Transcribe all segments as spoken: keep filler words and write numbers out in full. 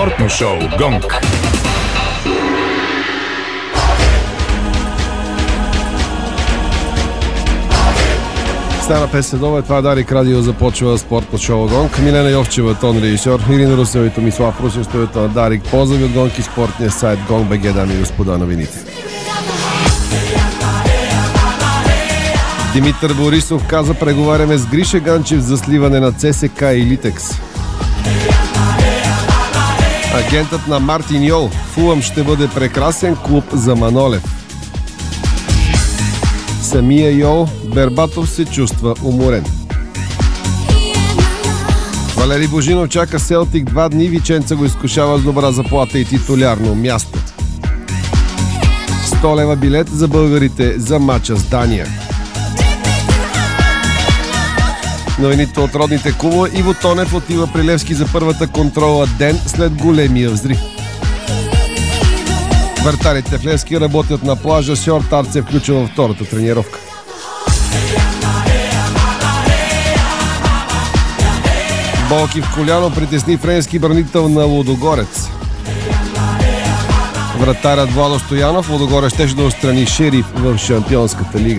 Спортно шоу «Гонг». Стана пет следова, това е Дарик Радио, започва спортно шоу «Гонг». Милена Йовчева, тон режисьор, Ирина Русева и Томислав Русев, студиото на Дарик. Позdraви от Гонг и спортния сайт Гонг точка би джи, дами и господа, новините. Димитър Борисов каза: преговаряме с Гриша Ганчев за сливане на ЦСКА и Литекс. Агентът на Мартин Йол: Фулъм ще бъде прекрасен клуб за Манолев. Самия Йол: Бербатов се чувства уморен. Валери Божинов чака Селтик два дни. Виченца го изкушава с добра заплата и титулярно място. сто лева билет за българите за мача с Дания. Новините от родните клубове. Иво Тонев отива при Левски за първата контрола ден след големия взрив. Вратарите в Левски работят на плажа. Шортарт се включва във втората тренировка. Болки в коляно притесни френски бранител на Лудогорец. Вратарят Владо Стоянов: Лудогорец щеше да отстрани Шериф в Шампионската лига.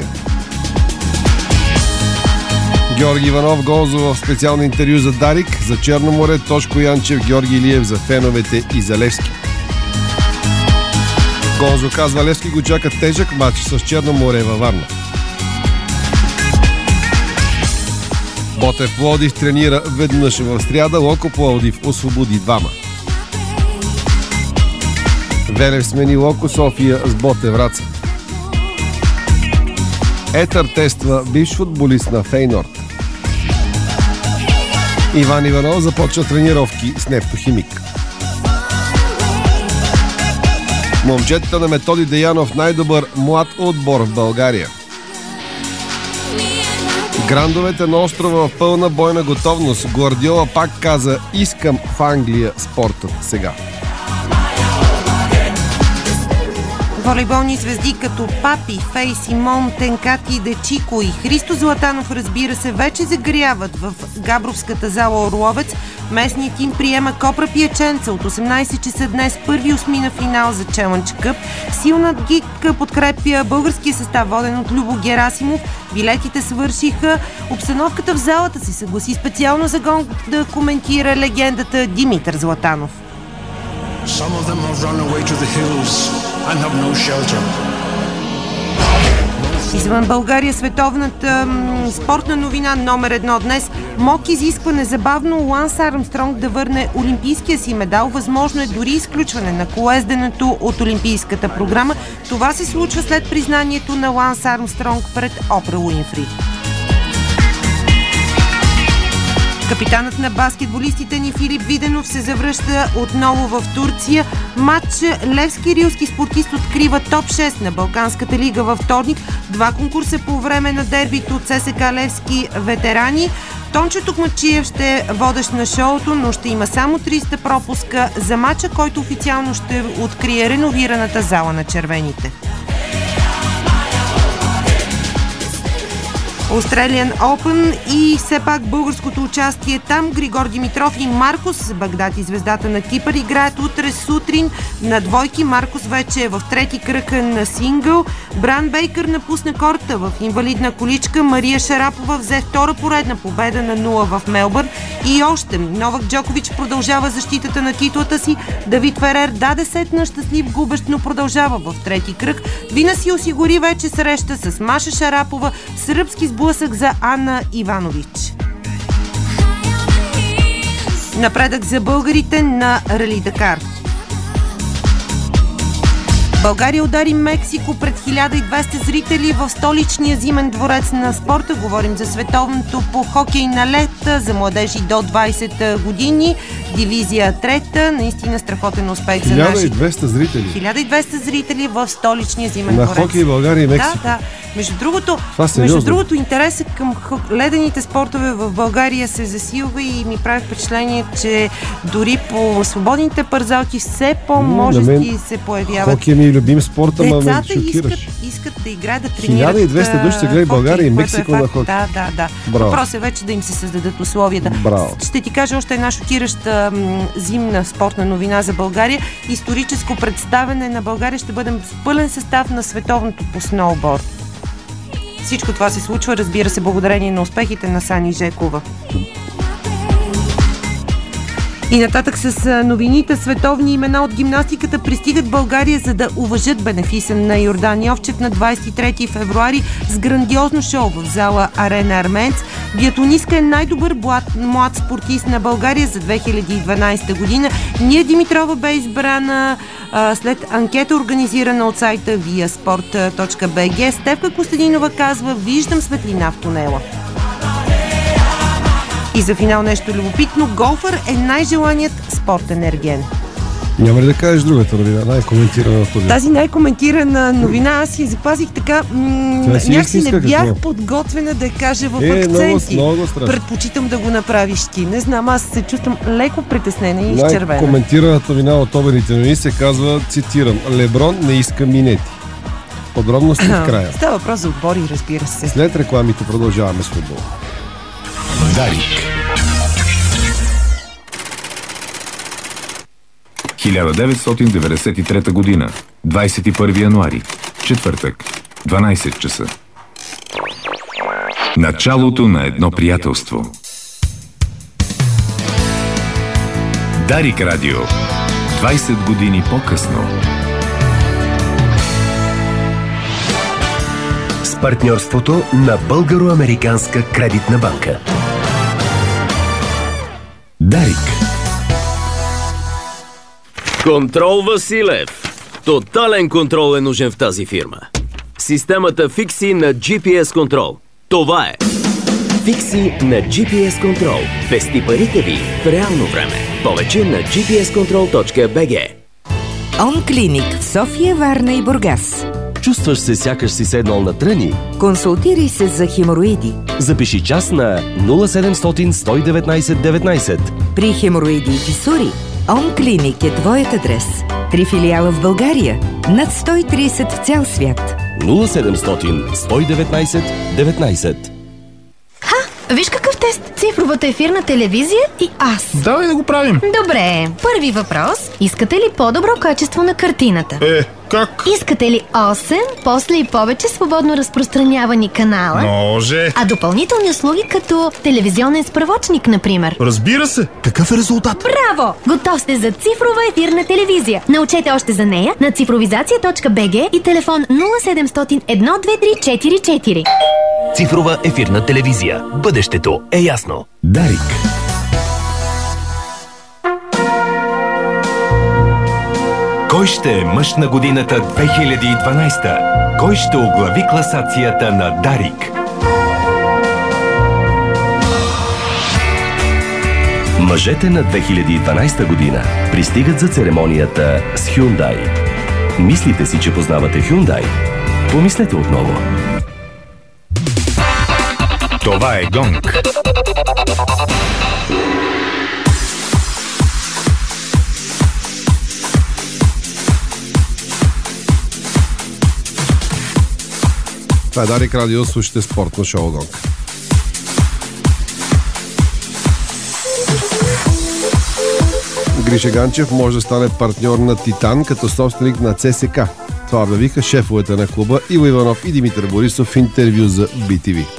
Георги Иванов гонзо в специално интервю за Дарик. За Черно море Тошко Янчев, Георги Илиев за феновете и за Левски. Гонзо казва: Левски го чака тежък матч с Черно море във Варна. Ботев Пловдив тренира веднъж в сряда. Локо Пловдив освободи двама. Велев смени Локо София с Ботев Враца. Етър тества бивш футболист на Фейнорд. Иван Иванов започва тренировки с Нефтохимик. Момчетата на Методи Деянов: най-добър млад отбор в България. Грандовете на острова в пълна бойна готовност. Гвардиола пак каза: искам в Англия спортът сега. Волейболни звезди като Папи, Фей, Симон, Тенкати, Дечико и Христо Златанов, разбира се, вече загряват в Габровската зала Орловец. Местният им приема Копра Пияченца от осемнайсет часа днес, първи осмина финал за Челъндж Къп. Силна гик подкрепя българския състав, воден от Любо Герасимов. Билетите свършиха. Обстановката в залата се съгласи специално за Гонг да коментира легендата Димитър Златанов. Some of them have run away to the hills and have no shelter. Извън България, световната м, спортна новина номер едно днес. МОК изисква незабавно Ланс Армстронг да върне олимпийския си медал. Възможно е дори изключване на колоезденето от олимпийската програма. Това се случва след признанието на Ланс Армстронг пред Опра Уинфри. Капитанът на баскетболистите ни Филип Виденов се завръща отново в Турция. Матч Левски рилски спортист открива топ шест на Балканската лига във вторник. Два конкурса по време на дербито от ЦСКА Левски ветерани. Тончо Токмачиев ще е водещ на шоуто, но ще има само триста пропуска за матча, който официално ще открие реновираната зала на червените. Australian Open и все пак българското участие там. Григор Димитров и Маркос Багдати, звездата на Кипър, играят утре сутрин на двойки. Маркос вече е в трети кръг на сингъл. Бран Бейкър напусна корта в инвалидна количка. Мария Шарапова взе втора поредна победа на нула в Мелбърн. И още Новак Джокович продължава защитата на титлата си. Давид Ферер даде сет на щастлив губещ, но продължава в трети кръг. Вина си осигури вече среща с Маша Шарапова. Сръбски сблъсък за Анна Иванович. Напредък за българите на Рали Дакар. България удари Мексико пред хиляда и двеста зрители в столичния зимен дворец на спорта. Говорим за световното по хокей на лед за младежи до двайсет години. Дивизия трета. Наистина страхотен успех за нашите. хиляда и двеста зрители. хиляда и двеста зрители в столичния зимен на дворец. На хокей България и Мексико. Да, да. Между другото, между между другото интересът към ледените спортове в България се засилва и ми прави впечатление, че дори по свободните парзалки все по-можести се появяват любим спорт, ама ме Децата шокираш. искат, искат да играят, да тренират. хиляда и двеста души се гледа и България и Мексико на хокей. Да, да, да. Браво. Въпрос е вече да им се създадат условията. Браво. Ще ти кажа още една шокираща м, зимна спортна новина за България. Историческо представяне на България ще бъдем в пълен състав на световното по сноуборд. Всичко това се случва, разбира се, благодарение на успехите на Сани Жекова. И нататък с новините. Световни имена от гимнастиката пристигат в България, за да уважат бенефиса на Йордан Йовчев на двадесет и трети февруари с грандиозно шоу в зала Арена Арменц. Биатлонистка е най-добър млад, млад спортист на България за две хиляди и дванадесета година. Ния Димитрова бе избрана а, след анкета, организирана от сайта вия спорт точка би джи. Стефка Костадинова казва: виждам светлина в тунела. И за финал нещо любопитно. Голфър е най-желаният спортен ерген. Няма ли да кажеш другата новина, най-коментирана в този? Тази най-коментирана новина аз си запазих така, м- някакси не бях какво? подготвена да я кажа в е, акценти. Много, много страшно. Предпочитам да го направиш ти. Не знам, аз се чувствам леко притеснена и изчервена. Най-коментираната новина от обедните новини се казва, цитирам: Леброн не иска минети. Подробности в края. Става въпрос за отбори, разбира се. След рекламите продължаваме с футбол. Дарик. хиляда деветстотин деветдесет и трета година, двадесет и първи януари, четвъртък, дванадесет часа. Началото на едно приятелство. Дарик Радио. двадесет години по-късно. С партньорството на Българо-американска кредитна банка. Дарик. Контрол Василев. Тотален контрол е нужен в тази фирма. Системата Fixi на джи пи ес контрол. Това е. Fixi на джи пи ес контрол. Пести парите ви в реално време. Повече на джи пи ес контрол точка би джи. Онклиник в София, Варна и Бургас. Чувстваш се сякаш си седнал на тръни? Консултирай се за хемороиди. Запиши час на нула седемстотин сто и деветнадесет деветнадесет. При хемороиди и фисури, Онклиник е твоят адрес. Три филиала в България, над сто и тридесет в цял свят. нула седемстотин сто и деветнадесет деветнадесет. Виж какъв тест. Цифровата ефирна телевизия и аз. Давай да го правим. Добре. Първи въпрос. Искате ли по-добро качество на картината? Е, как? Искате ли осем, после и повече свободно разпространявани канала? Може. А допълнителни услуги като телевизионен справочник, например? Разбира се. Какъв е резултат? Браво! Готов сте за цифрова ефирна телевизия. Научете още за нея на цифровизация точка би джи и телефон нула седемстотин едно две три четири четири. Цифрова ефирна телевизия. Бъдещето е ясно. Дарик. Кой ще е мъж на годината две хиляди и дванадесета? Кой ще оглави класацията на Дарик? Мъжете на две хиляди и дванадесета година пристигат за церемонията с Hyundai. Мислите си, че познавате Hyundai? Помислете отново. Това е Гонг. Това е Дарик Радио, слушате спортно шоу Гонг. Гриша Ганчев може да стане партньор на Титан като собственик на ЦСКА. Това обявиха шефовете на клуба Иво Иванов и Димитър Борисов в интервю за би ти ви.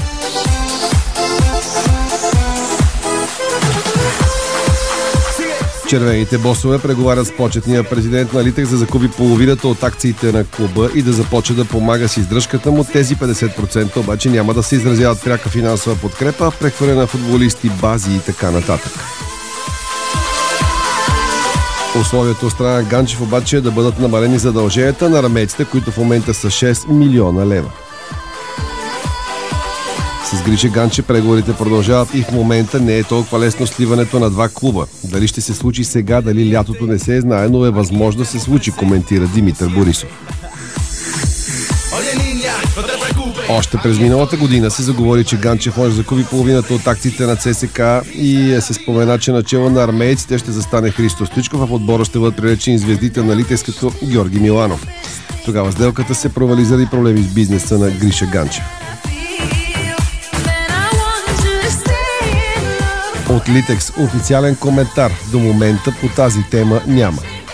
Червените босове преговарят с почетния президент на Литек за закупи половината от акциите на клуба и да започне да помага с издръжката му. Тези петдесет процента обаче няма да се изразяват пряка финансова подкрепа, прехвърляне на футболисти, бази и така нататък. Условието от страна Ганчев обаче е да бъдат намалени задълженията на рамейците, които в момента са шест милиона лева. С Гриша Ганчев преговорите продължават и в момента не е толкова лесно сливането на два клуба. Дали ще се случи сега, дали лятото не се знае, но е възможно да се случи, коментира Димитър Борисов. Още през миналата година се заговори, че Ганчев може да закупи половината от акциите на ЦСКА и се спомена, че начало на армейците ще застане Христо Стоичков, а в отбора ще бъдат привлечени звездите на Литекс като Георги Миланов. Тогава сделката се провали заради проблеми с бизнеса на Гриша Ганчев. От Литекс официален коментар до момента по тази тема няма.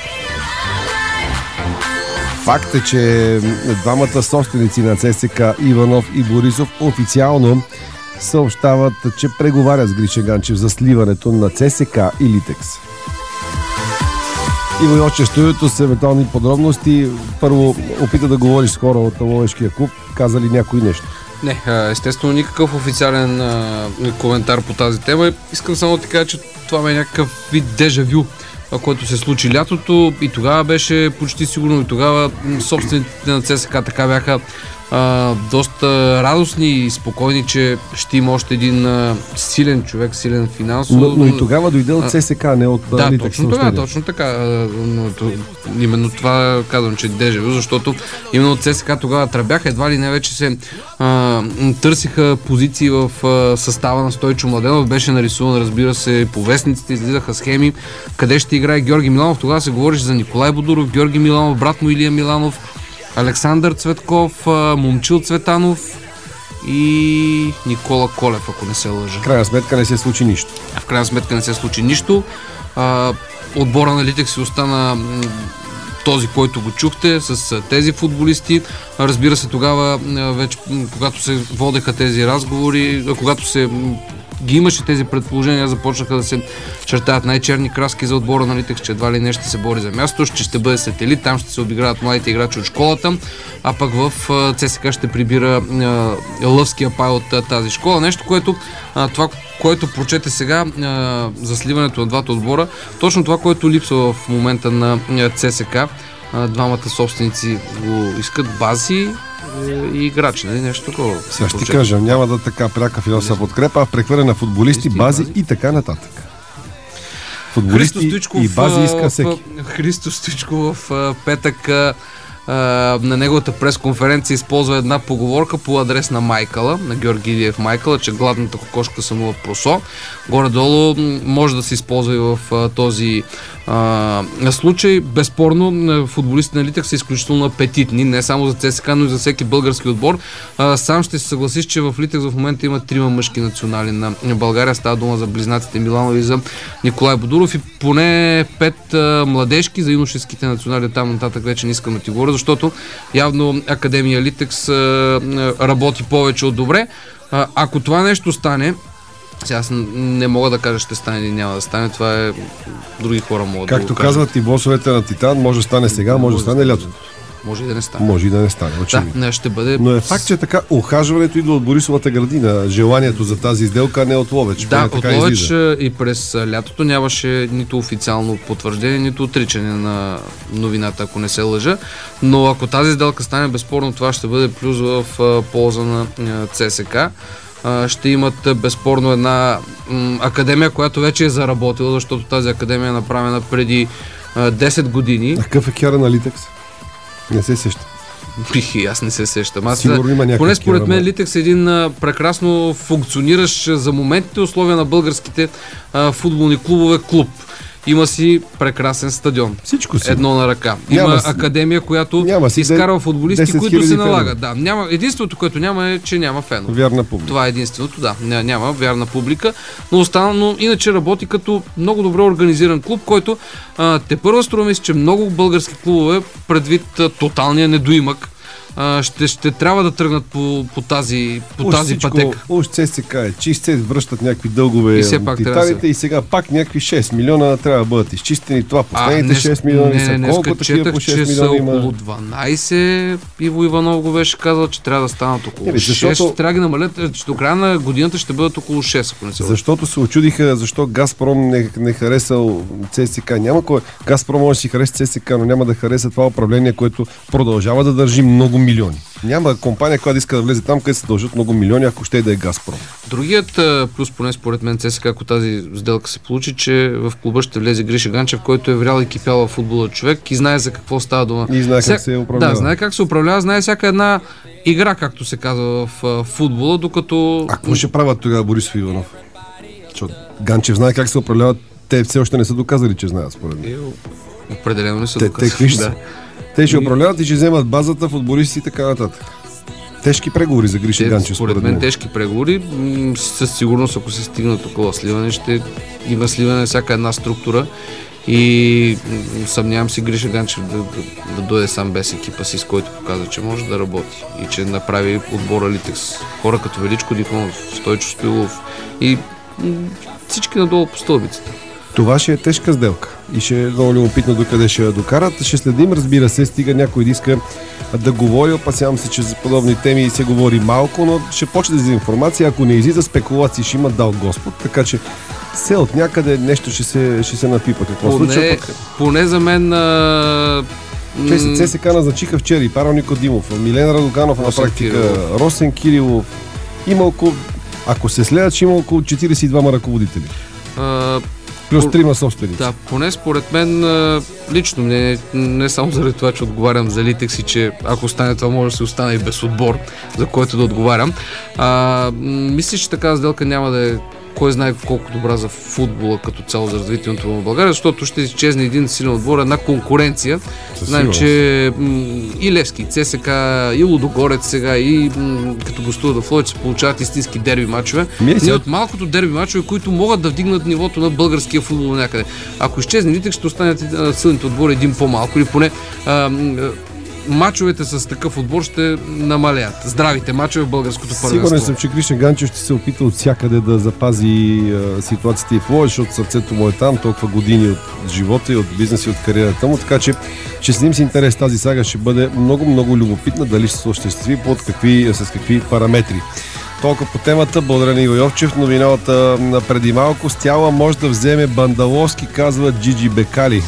Факт е, че двамата собственици на ЦСКА, Иванов и Борисов, официално съобщават, че преговарят с Гриша Ганчев за сливането на ЦСКА и Литекс. Иво Йочев, студиото с евентуални подробности. Първо опита да говориш с хора от Ловешкия клуб. Каза ли някой нещо? Не, естествено никакъв официален а, коментар по тази тема. Искам само да ти кажа, че това е някакъв вид дежавю, което се случи лятото и тогава беше почти сигурно, и тогава собствените на ЦСКА така бяха а, доста радостни и спокойни, че ще има още един а, силен човек, силен финансово. Но, но и тогава дойде от ЦСКА, не от да, Литекс. точно така, точно така. Но, именно това казвам, че дежавю, защото именно от ЦСКА тогава тръбяха, едва ли не вече се а, търсиха позиции в а, състава на Стойчо Младенов. Беше нарисуван, разбира се, по вестниците, излизаха схеми къде ще играе Георги Миланов. Тогава се говореше за Николай Бодуров, Георги Миланов, брат му Илия Миланов, Александър Цветков, Момчил Цветанов и Никола Колев, ако не се лъжа. В крайна сметка не се случи нищо. В крайна сметка не се случи нищо. А, отбора на Литекс си остана този, който го чухте, с тези футболисти. Разбира се, тогава вече, когато се водеха тези разговори, когато се ги имаше тези предположения, започнаха да се чертаят най-черни краски за отбора на Литекс, че едва ли не ще се бори за място, че ще бъде сателит, там ще се обиграват младите играчи от школата, а пък в ЦСКА ще прибира а, лъвския пай от а, тази школа. Нещо, което а, това, което прочете сега а, за сливането на двата отбора, точно това, което липсва в момента на ЦСКА. А, двамата собственици го искат, бази и играчи, нали? Нещо такова. Сега ще ти кажа, няма да така пряка финансова подкрепа, а прехвърляне на футболисти, бази, бази и така нататък. Футболисти и бази иска всеки. Христо Стоичков в петък Uh, на неговата пресконференция използва една поговорка по адрес на Майкъла, на Георги Илиев Майкъла, че гладната кокошка самува просо. Горе-долу може да се използва и в uh, този uh, случай. Безспорно, футболистите на Литекс са изключително апетитни, не само за ЦСКА, но и за всеки български отбор. Uh, сам ще се съгласиш, че в Литекс в момента има трима мъжки национали на България. Става дума за близнаците Миланов и за Николай Бодуров и поне пет uh, младежки, за юношеските национали там нататък вече не искам да ти говоря, защото явно Академия Литекс работи повече от добре. А, ако това нещо стане, сега аз не мога да кажа ще стане или няма да стане, това е други хора могат Както да го казват и босовете на Титан, може да стане сега, може да стане лятото. Може и да не стане. Може и да не стане, очевидно. Да, не, ще бъде... Но е факт, че така ухажването идва от Борисовата градина. Желанието за тази сделка не от Ловеч. Да, от Ловеч излиза. И през лятото нямаше нито официално потвърждение, нито отричане на новината, ако не се лъжа. Но ако тази сделка стане, безспорно това ще бъде плюс в полза на ЦСКА. Ще имат безспорно една м, академия, която вече е заработила, защото тази академия е направена преди десет години. А какъв е кяра на Литекс? Не се сеща. Бих, аз не се сещам. Аз, Сигурно има някакъв. Поне според мен Литекс е един а, прекрасно функциониращ за моментните условия на българските а, футболни клубове клуб. Има си прекрасен стадион. Всичко си. Едно на ръка. Има няма академия, която изкарва футболисти, които се налагат. Да, няма, единственото, което няма е, че няма фенове. Вярна публика. Това е единственото, да. Няма вярна публика, но останало иначе работи като много добре организиран клуб, който а, те първа струва ми се, че много български клубове, предвид а, тоталния недоимък, Ще, ще трябва да тръгнат по, по тази, по тази всичко, пътека. Уж ЦСКА е чист, се връщат някакви дългове от титаните да и сега пак някакви шест милиона трябва да бъдат изчистени. Това последните а, шест милиона са не, колко такива по шест милиона има? Около дванайсет. Иво Иванов го беше казал, че трябва да станат около не, шест. Защото... Трябва да ги намалят, че до края на годината ще бъдат около шест, ако не се лъжа. Защото се очудиха, защо Газпром не, не харесал ЦСКА. Няма кой. Газпром може да си хареса ЦСКА, но няма да хареса това управление, което продължава да държи много милиони. Няма компания, която иска да влезе там, където се дължат много милиони, ако ще и да е Газпром. Другият плюс, поне според мен, ЦСКА, ако тази сделка се получи, че в клуба ще влезе Гриша Ганчев, който е врял и кипял в футбола човек и знае за какво става дума. И знае Вся... как се управлява. Да, знае как се управлява, знае всяка една игра, както се казва в футбола, докато... А какво ще правят тогава Борисов и Иванов? Защото Ганчев знае как се управляват, те все още не са доказали, че знаят, според мен. Определено не са те, доказали. Те, да. те ще управляват и ще вземат базата, футболисти и така нататък. Тежки преговори за Гриша Ганчев, според мен. Тежки преговори. Със сигурност, ако се стигна такова сливане, ще има сливане на всяка една структура и съмнявам си Гриша Ганчев да, да, да дойде сам без екипа си, с който показва, че може да работи и че направи отбора Литекс. Хора като Величко Диконов, Стойчо Стоилов и всички надолу по стълбицата. Това ще е тежка сделка и ще е много любопитно докъде ще я докарат. Ще следим, разбира се, стига някой да иска да говори. Опасявам се, че за подобни теми се говори малко, но ще почне да излиза информация. Ако не излиза спекулации, ще има дал Господ, така че все от някъде нещо ще се, ще се напипа. Какво поне, случва? Поне за мен... А... ЦСКА назначиха вчера и Павел Никодимов, Милен Радоганов, на практика Кирилов. Росен Кирилов. Има около, ако се следят, ще има около четиридесет и двама ръководители. А... Плюс трима собственици. Да, поне според мен лично не, не само заради това, че отговарям за Литекс и че ако остане това, може да се остане и без отбор, за който да отговарям. А, мисля, че така сделка няма да е кой знае колко добра за футбола като цяло за развитието в България, защото ще изчезне един силен отбор, една конкуренция. Знаем, че м- и Левски, и ЦСКА, и Лудогорец сега, и м- като гостуват в Ловеч се получават истински дерби мачове. Ние от малкото дерби мачове, които могат да вдигнат нивото на българския футбол някъде. Ако изчезне Литекс, ще останат силните отбори един по-малко или поне а, мачовете с такъв отбор ще намалят. Здравите мачове в българското първенство. Сигурен съм, че Гриша Ганчев ще се опита от всякъде да запази а, ситуацията и в Ловеч, защото сърцето му е там, толкова години от живота и от бизнеса и от кариерата му, така че ще следим с интерес тази сага, ще бъде много, много любопитна, дали ще се осъществи, под какви, с какви параметри. Толкова по темата, благодаря на Иво Йовчев. Новината преди малко. Стяла може да вземе Бандаловски, казва Джиджи Бекали.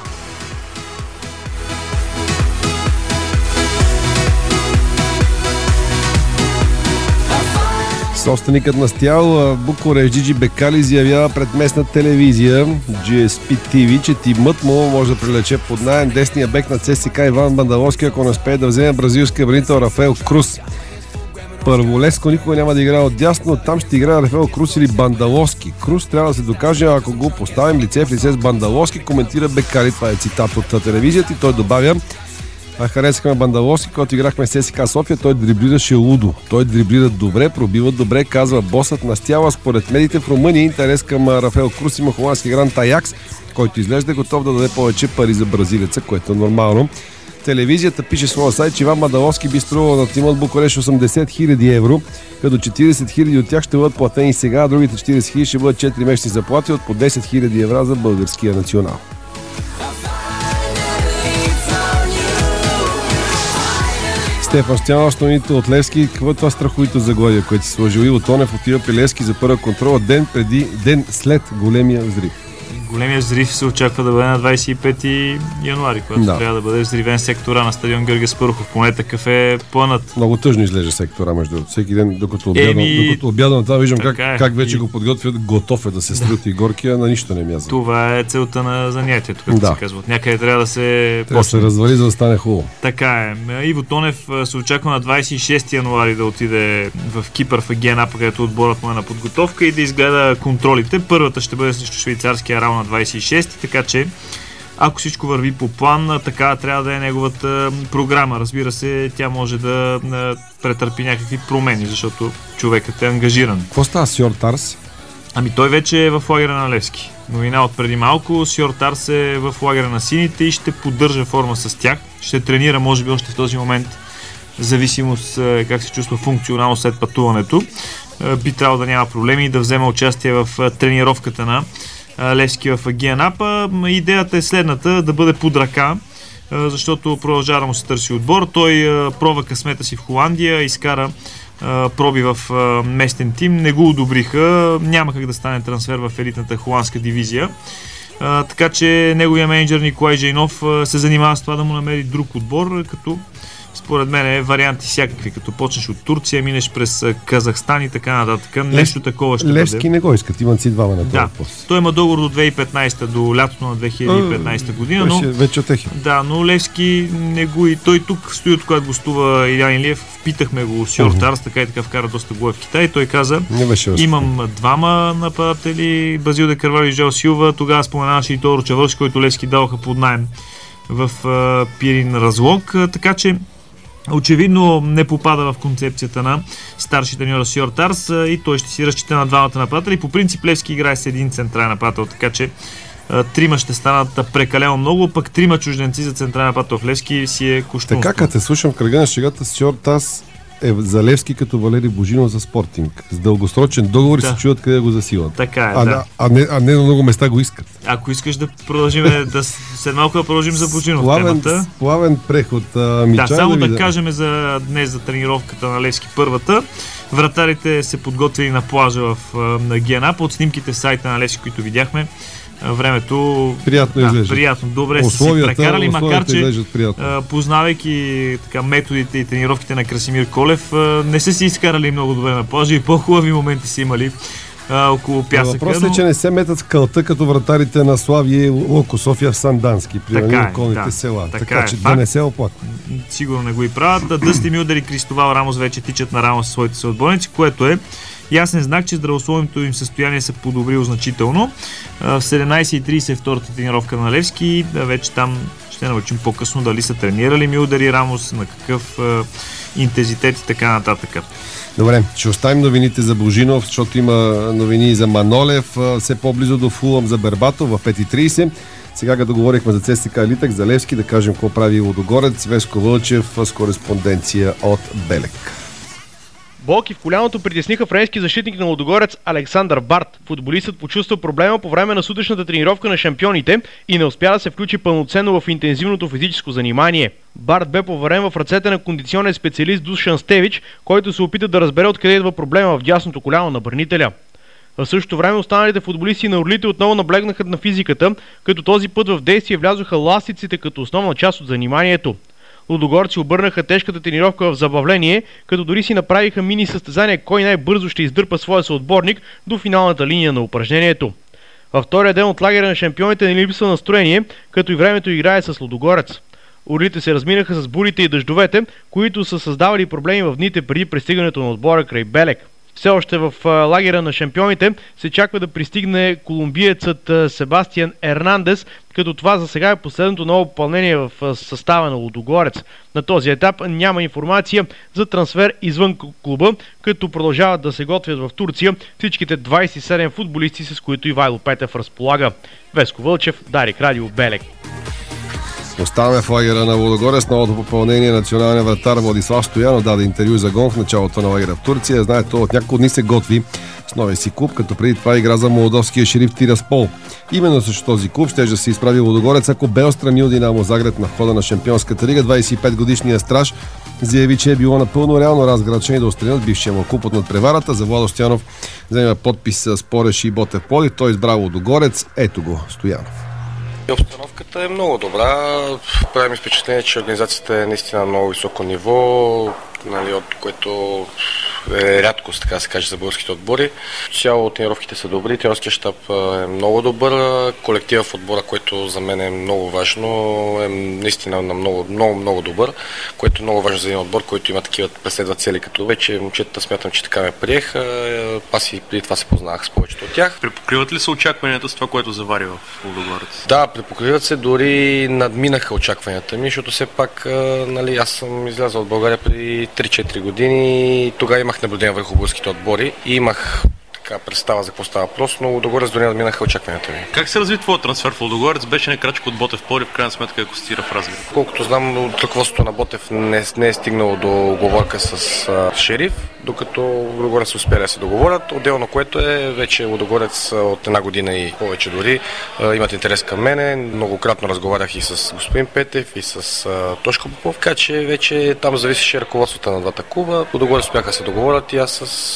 Собственикът на Стял, Букурещ Джиджи Бекали, заявява пред местна телевизия Джи Ес Пи Ти Ви, че тимът му може да привлече под наем десния бек на ЦСКА Иван Бандаловски, ако не успее да вземе бразилския бранител Рафаел Крус. Първолеско никога няма да играе от дясно, там ще играе Рафаел Крус или Бандаловски. Крус трябва да се докаже, ако го поставим лице в лице с Бандаловски, коментира Бекали. Това е цитат от телевизията и той добавя: А харесахме Бандаловски, когато играхме с ЦСКА София, той дриблираше лудо. Той дриблира добре, пробива добре, казва босът на Стяла. Според медиите в Румъния интерес към Рафаел Крус има холандски грант Аякс, който изглежда готов да даде повече пари за бразилеца, което е нормално. Телевизията пише своя сайт, че Иван Бандаловски би струвал на тима от Букурещ осемдесет хиляди евро, като четиридесет хиляди от тях ще бъдат платени сега, а другите четиридесет хиляди ще бъдат четири месечни заплати от по десет хиляди евро за българския национал. Стефан Стоянов, изпълнител от Левски. Какво е това страховито заглавие, което си сложил? Иво Тонев отива при Левски за първа контрола ден преди, ден след големия взрив. Големия взрив се очаква да бъде на двадесет и пети януари, когато да. трябва да бъде взривен сектора на стадион Георги Спарухов. Поне такъв е планът. Много тъжно излежа сектора, между другото. Всеки ден, докато обядвам, Еми... докато обядвам това, виждам как, е. как вече и... го подготвят. Готов е да се струти да. горкия, на нищо не мяза. Това е целта на занятието, като да. се казва. От някъде трябва да се... Трябва да се развали, за да стане хубаво. Така е. Иво Тонев се очаква на двадесет и шести януари да отиде в Кипър, в Егена, където отборът му е на подготовка и да изгледа контролите. Първата ще бъде срещу швейцарския Рал на двадесет и шести, така че ако всичко върви по план, така трябва да е неговата програма. Разбира се, тя може да претърпи някакви промени, защото човекът е ангажиран. Какво става с Сьор Тарс? Ами той вече е в лагера на Левски. Новина от преди малко. Сьор Тарс е в лагера на сините и ще поддържа форма с тях. Ще тренира, може би още в този момент, в зависимост как се чувства функционално след пътуването. Би трябвало да няма проблеми и да вземе участие в тренировката на Левски в Агианапа. Идеята е следната: да бъде под ръка, защото продължава да му се търси отбор. Той пробва късмета си в Холандия, изкара проби в местен тим, не го одобриха, няма как да стане трансфер в елитната холандска дивизия. Така че неговия менеджер Николай Жейнов се занимава с това да му намери друг отбор, като според мен е варианти всякакви, като почнеш от Турция, минеш през Казахстан и така нататък. Нещо такова ще Левски бъде. не го искат, имат си двама на този Да, пост. той има договор до две хиляди и петнайсета, до лятото на две хиляди и петнайсета година, но... Вече отехи. Да, но Левски не го и... Той тук стои, от когато гостува Илян Илиев, питахме го с Йортарс, така и така вкара доста гол в Китай. Той каза, имам двама нападатели, Базил де Карвалио и Жел Силва, тогава споменаваше и Тодор Чавърши, който Левски даваха под наем в а, Пирин Разлог, а, така че очевидно не попада в концепцията на старши треньора Сьор Тарс и той ще си разчита на двамата нападатели. По принцип Левски играе с един централен нападател, така че а, трима ще станат прекалено много, пък трима чужденци за централен нападател в Левски си е куштунство. Така, като те слушам в кръга на шегата, Сьор Тарс е за Левски като Валери Божинов за Спортинг. С дългосрочен договор Да. се чуят къде го засилат. Така е, а, да. А не, а не на много места го искат. Ако искаш да продължим, да след малко да продължим за Божинов Плавен, темата. плавен преход. А, Мичай, Да, само да, да да кажем за днес за тренировката на Левски първата. Вратарите се подготвили на плажа в на Гена. Под снимките в сайта на Левски, които видяхме, времето приятно да, изглежда. Приятно, добре са си прекарали, макар че приятно. познавайки така методите и тренировките на Красимир Колев, не са си изкарали много добре на плажа и по-хубави моменти са имали а, около пясъка. Въпросът е, но... че не се метат скалта като вратарите на Славия и Локо София в Сандански, при Така е, околните да. села. Така, така е, че факт. да не се оплаква. Сигурно не го и правят. Дъсти Милдър и Кристовал Рамос вече тичат на Рамос със своите съотборници, което е ясен знак, че здравословното им състояние се подобрило значително. В седемнайсет и трийсет е втората тренировка на Левски. Вече там ще научим по-късно дали са тренирали Милдър и Рамос, на какъв е, интензитет и така нататък. Добре, ще оставим новините за Божинов, защото има новини и за Манолев, все по-близо до Фулъм за Бербатов в пет и трийсет. Сега като говорихме за ЦСКА Литък, за Левски, да кажем какво прави Лудогорец, Веско Вълчев с кореспонденция от Белек. Болки в коляното притесниха френски защитник на Лудогорец Александър Барт. Футболистът почувства проблема по време на сутрешната тренировка на шампионите и не успя да се включи пълноценно в интензивното физическо занимание. Барт бе поверен в ръцете на кондиционен специалист Душан Стевич, който се опита да разбере откъде идва проблема в дясното коляно на бранителя. В същото време останалите футболисти на Орлите отново наблегнаха на физиката, като този път в действие влязоха ластиците като основна част от заниманието. Лудогорци обърнаха тежката тренировка в забавление, като дори си направиха мини състезание кой най-бързо ще издърпа своя съотборник до финалната линия на упражнението. Във втория ден от лагера на шампионите не липсва настроение, като и времето играе с Лудогорец. Орлите се разминаха с бурите и дъждовете, които са създавали проблеми в дните преди пристигането на отбора край Белек. Все още в лагера на шампионите се чаква да пристигне колумбиецът Себастиан Ернандес, като това за сега е последното ново попълнение в състава на Лудогорец. На този етап няма информация за трансфер извън клуба, като продължават да се готвят в Турция всичките двайсет и седем футболисти, с които Ивайло Петев разполага. Веско Вълчев, Дарик Радио, Белек. Оставаме в лагера на Лудогорец. Новото попълнение националния вратар Владислав Стоянов даде интервю за Гонг в началото на лагера в Турция. Знаете, от няколко дни се готви с новия си клуб, като преди това игра за молдовския Шериф Тираспол. Именно срещу този клуб ще да се изправи Лудогорец, ако бе отстранил Динамо Загреб на входа на Шампионската лига. двайсет и пет годишният страж заяви, че е било напълно реално разграчение да отстранят бившия му клуб от надпреварата. За Владо Стоянов взема подпис с Пореш и Ботев Пловдив. Той избра Лудогорец. Ето го Стоянов. Обстановката е много добра. Прави ми впечатление, че организацията е наистина на много високо ниво, нали, от което е рядкост, така се каже, за българските отбори. Цяло тренировките са добри, тренерският щаб е много добър, колектива в отбора, което за мен е много важно, е наистина много, много, много добър, което е много важно за един отбор, който има такива преследва цели, като вече момчетата смятам, че така ме приеха. Аз и преди това се познах с повечето от тях. Припокриват ли се очакванията с това, което завари в Лудогорец? Да, припокриват се, дори надминаха очакванията ми, защото все пак, нали, аз съм излязъл от България преди три-четири години и тогава имах наблюдение върху българските отбори и имах така представа за какво става въпрос, но Лудогорец дори надминаха очакванията ми. Как се разви твоят трансфер в Лудогорец? Беше не крачка от Ботев Пловдив, в крайна сметка ако стира в размер. Колкото знам, от ръководството на Ботев не, не е стигнало до оговорка с а, Шериф, докато Лудогорец успели да се договорят. Отделно което е, вече Лудогорец от една година и повече дори а, имат интерес към мене. Многократно разговарях и с господин Петев, и с а, Тошко Попов, така че вече там зависеше ръководството на двата клуба. Лудогорец успяха да се договорят и аз с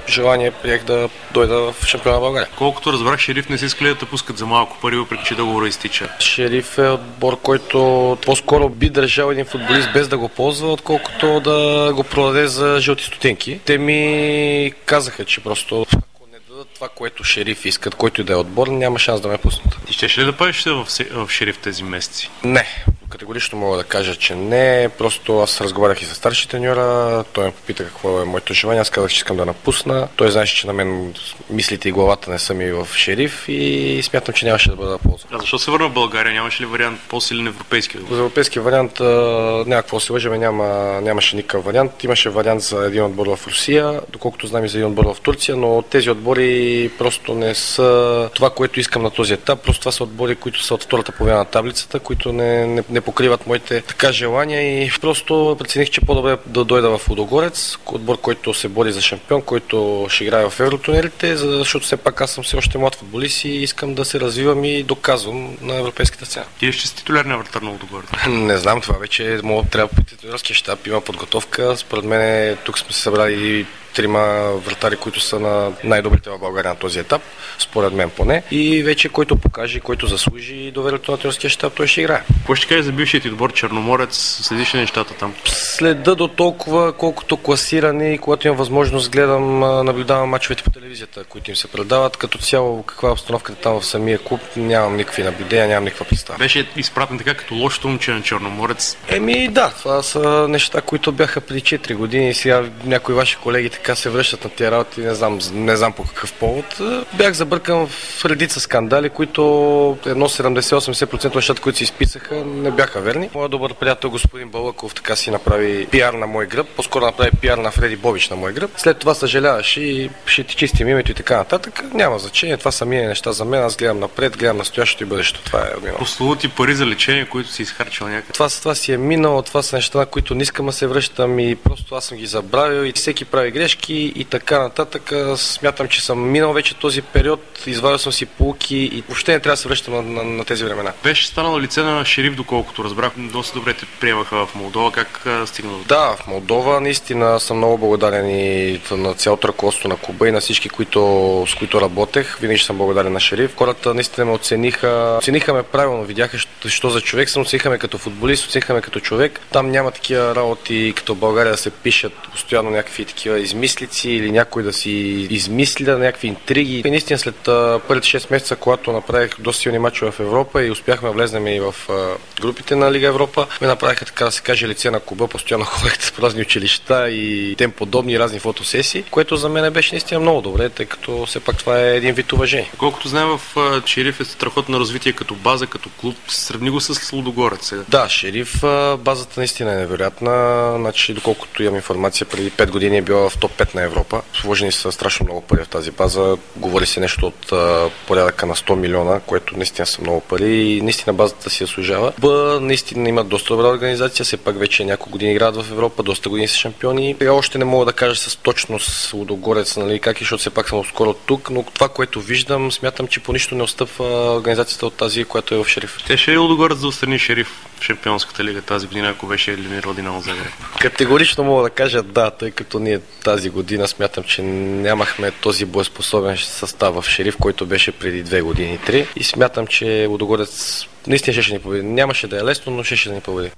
желание приех да дойда в шампиона на България. Колкото разбрах, Шериф не си искали да те пускат за малко пари, въпреки че договора изтича. Шериф е отбор, който по-скоро би държал един футболист без да го ползва, отколкото да го продаде за жълти стотинки. Те ми казаха, че просто ако не дадат това, което Шериф искат, който и да е отбор, няма шанс да ме пуснат. Ти щеш ли да падеш в, в Шериф тези месеци? Не. Категорично мога да кажа, че не. Просто аз разговарях и с старши треньора. Той ме попита какво е моето желание. Аз казах, че искам да напусна. Той знаеше, че на мен мислите и главата не са ми в Шериф и смятам, че нямаше да бъда ползва. А защо се върна в България? Нямаше ли вариант по-силен европейски? За европейски вариант някакво се лъжаме, няма, нямаше никакъв вариант. Имаше вариант за един отбор в Русия, доколкото знам и за един отбор в Турция, но тези отбори просто не са това, което искам на този етап. Просто това са отбори, които са от втората половина на таблицата, които не, не, не покриват моите така желания и просто прецених, че по-добре да дойда в Лудогорец, отбор, който се бори за шампион, който ще играе в евротунелите, защото все пак аз съм все още млад футболист и искам да се развивам и доказвам на европейската сцена. Ти ли ще си титулярния вратар на Лудогорец? Не знам, това вече мога трябва по титулярския щаб, има подготовка. Според мен тук сме се събрали трима вратари, които са на най-добрите в България на този етап, според мен поне. И вече който покаже, който заслужи доверието на тренерския щаб, той ще играе. Какво ще кажеш за бившият ти отбор Черноморец? Следиш ли нещата там? Следа до толкова, колкото класирани и когато имам възможност гледам, наблюдавам мачовете по телевизията, които им се предават. Като цяло, каква е обстановката там в самия клуб, нямам никакви наблюдения, нямам никаква представа. Беше изпратен така като лошото момче на Черноморец? Еми да, това са неща, които бяха преди четири години и сега някои ваши колеги така се връщат на тия работи, не знам, не знам по какъв повод. Бях забъркан в редица скандали, които едно седемдесет до осемдесет процента от нещата, които се изписаха, не бяха верни. Моят добър приятел господин Балъков така си направи пиар на мой гръб, по-скоро направи пиар на Фреди Бобич на мой гръб. След това съжаляваш и ще ти чистим името и така нататък. Няма значение, това са мини неща за мен, аз гледам напред, гледам настоящето и бъдещето. Това е отминало. Прословути пари за лечение, които си изхарчил някъде. Това, това си е минало, това са неща, на които не искам да се връщам и просто аз съм ги забравил и всеки прави грешки и така нататък. Смятам, че съм минал вече този период, извадил съм си поуки и въобще не трябва да се връщам на, на, на тези времена. Беше станало лице на Шериф, доколкото разбрах. Доста добре те приемаха в Молдова. Как стигна? Да, в Молдова наистина съм много благодарен и на цялото ръководство на клуба и на всички, които, с които работех. Винаги съм благодарен на Шериф. Хората наистина ме оцениха. Оцениха ме правилно, видяха що за човек съм, оцениха ме като футболист, оцениха ме като човек. Там няма такива работи като в България да се пишат постоянно някакви такива измислици или някой да си измисля някакви интриги. И наистина след първите шест месеца, когато направих доста силни мачове в Европа и успяхме да влезнем и в групите на Лига Европа, ме направиха така да се каже лице на клуба, постоянно ходех по разни училища и тем подобни разни фотосесии, което за мен беше наистина много добре, тъй като все пак това е един вид уважение. Колкото знаем, в Шериф е страхотно развитие като база, като клуб. Сравни го с Лудогорец сега. Да, Шериф базата наистина е невероятна. Значи, доколкото имам информация, преди пет години е била в топ пет на Европа. Вложени са страшно много пари в тази база. Говори се нещо от а, порядъка на сто милиона, което наистина са много пари и наистина базата си заслужава. Б, наистина имат доста добра организация, все пак вече няколко години играят в Европа, доста години са шампиони. Сега още не мога да кажа с точност Лудогорец, нали, как и защото все пак съм скоро тук, но това, което виждам, смятам, че по нищо не отстъпва организацията от тази, която е в Шериф. Те ще ли Лудогорец да отстрани Шериф в Шампионската лига тази година, ако беше елиминирал Динамо Загреб? Категорично мога да кажа да, тъй като ние тази година смятам, че нямахме този боеспособен състав в Шериф, който беше преди две години, три. И смятам, че Лудогорец наистина ще ни победи. Нямаше да е лесно, но ще, ще да ни победи.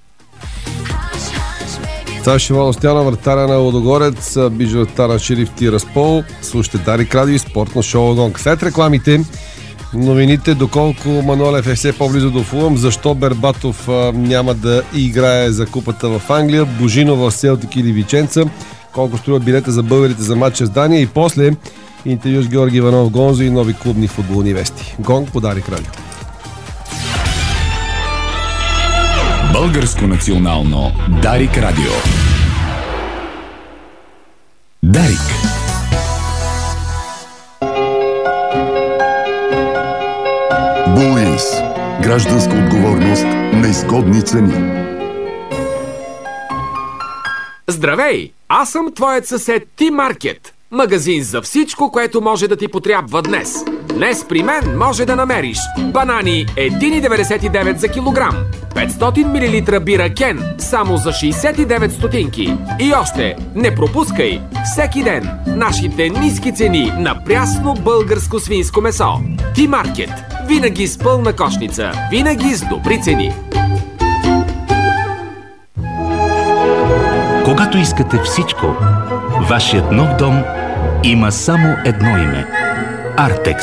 Това ще Иван Остяна, вратаря на Лудогорец, бивш вратар на Шериф Тираспол. Слушайте Дарик Радио и спортно шоу Гонг. След рекламите, новините, доколко Манолев е все по-близо до Фулъм, защо Бербатов а, няма да играе за купата в Англия, Божинов в Селтик или Виченца, колко струва билета за българите за матча с Дания и после интервю с Георги Иванов Гонзо и нови клубни футболни вести. Гонг по Дарик Радио. Българско национално Дарик Радио. Дарик. Булинс. Гражданска отговорност на изгодни цени. Здравей! Аз съм твоят съсед Ти Маркет. Магазин за всичко, което може да ти потрябва днес. Днес при мен може да намериш банани един деветдесет и девет за килограм, петстотин милилитра бира Кен само за шейсет и девет стотинки. И още, не пропускай всеки ден нашите ниски цени на прясно българско свинско месо. Ти-маркет. Винаги с пълна кошница. Винаги с добри цени. Когато искате всичко, вашият нов дом има само едно име – Артекс.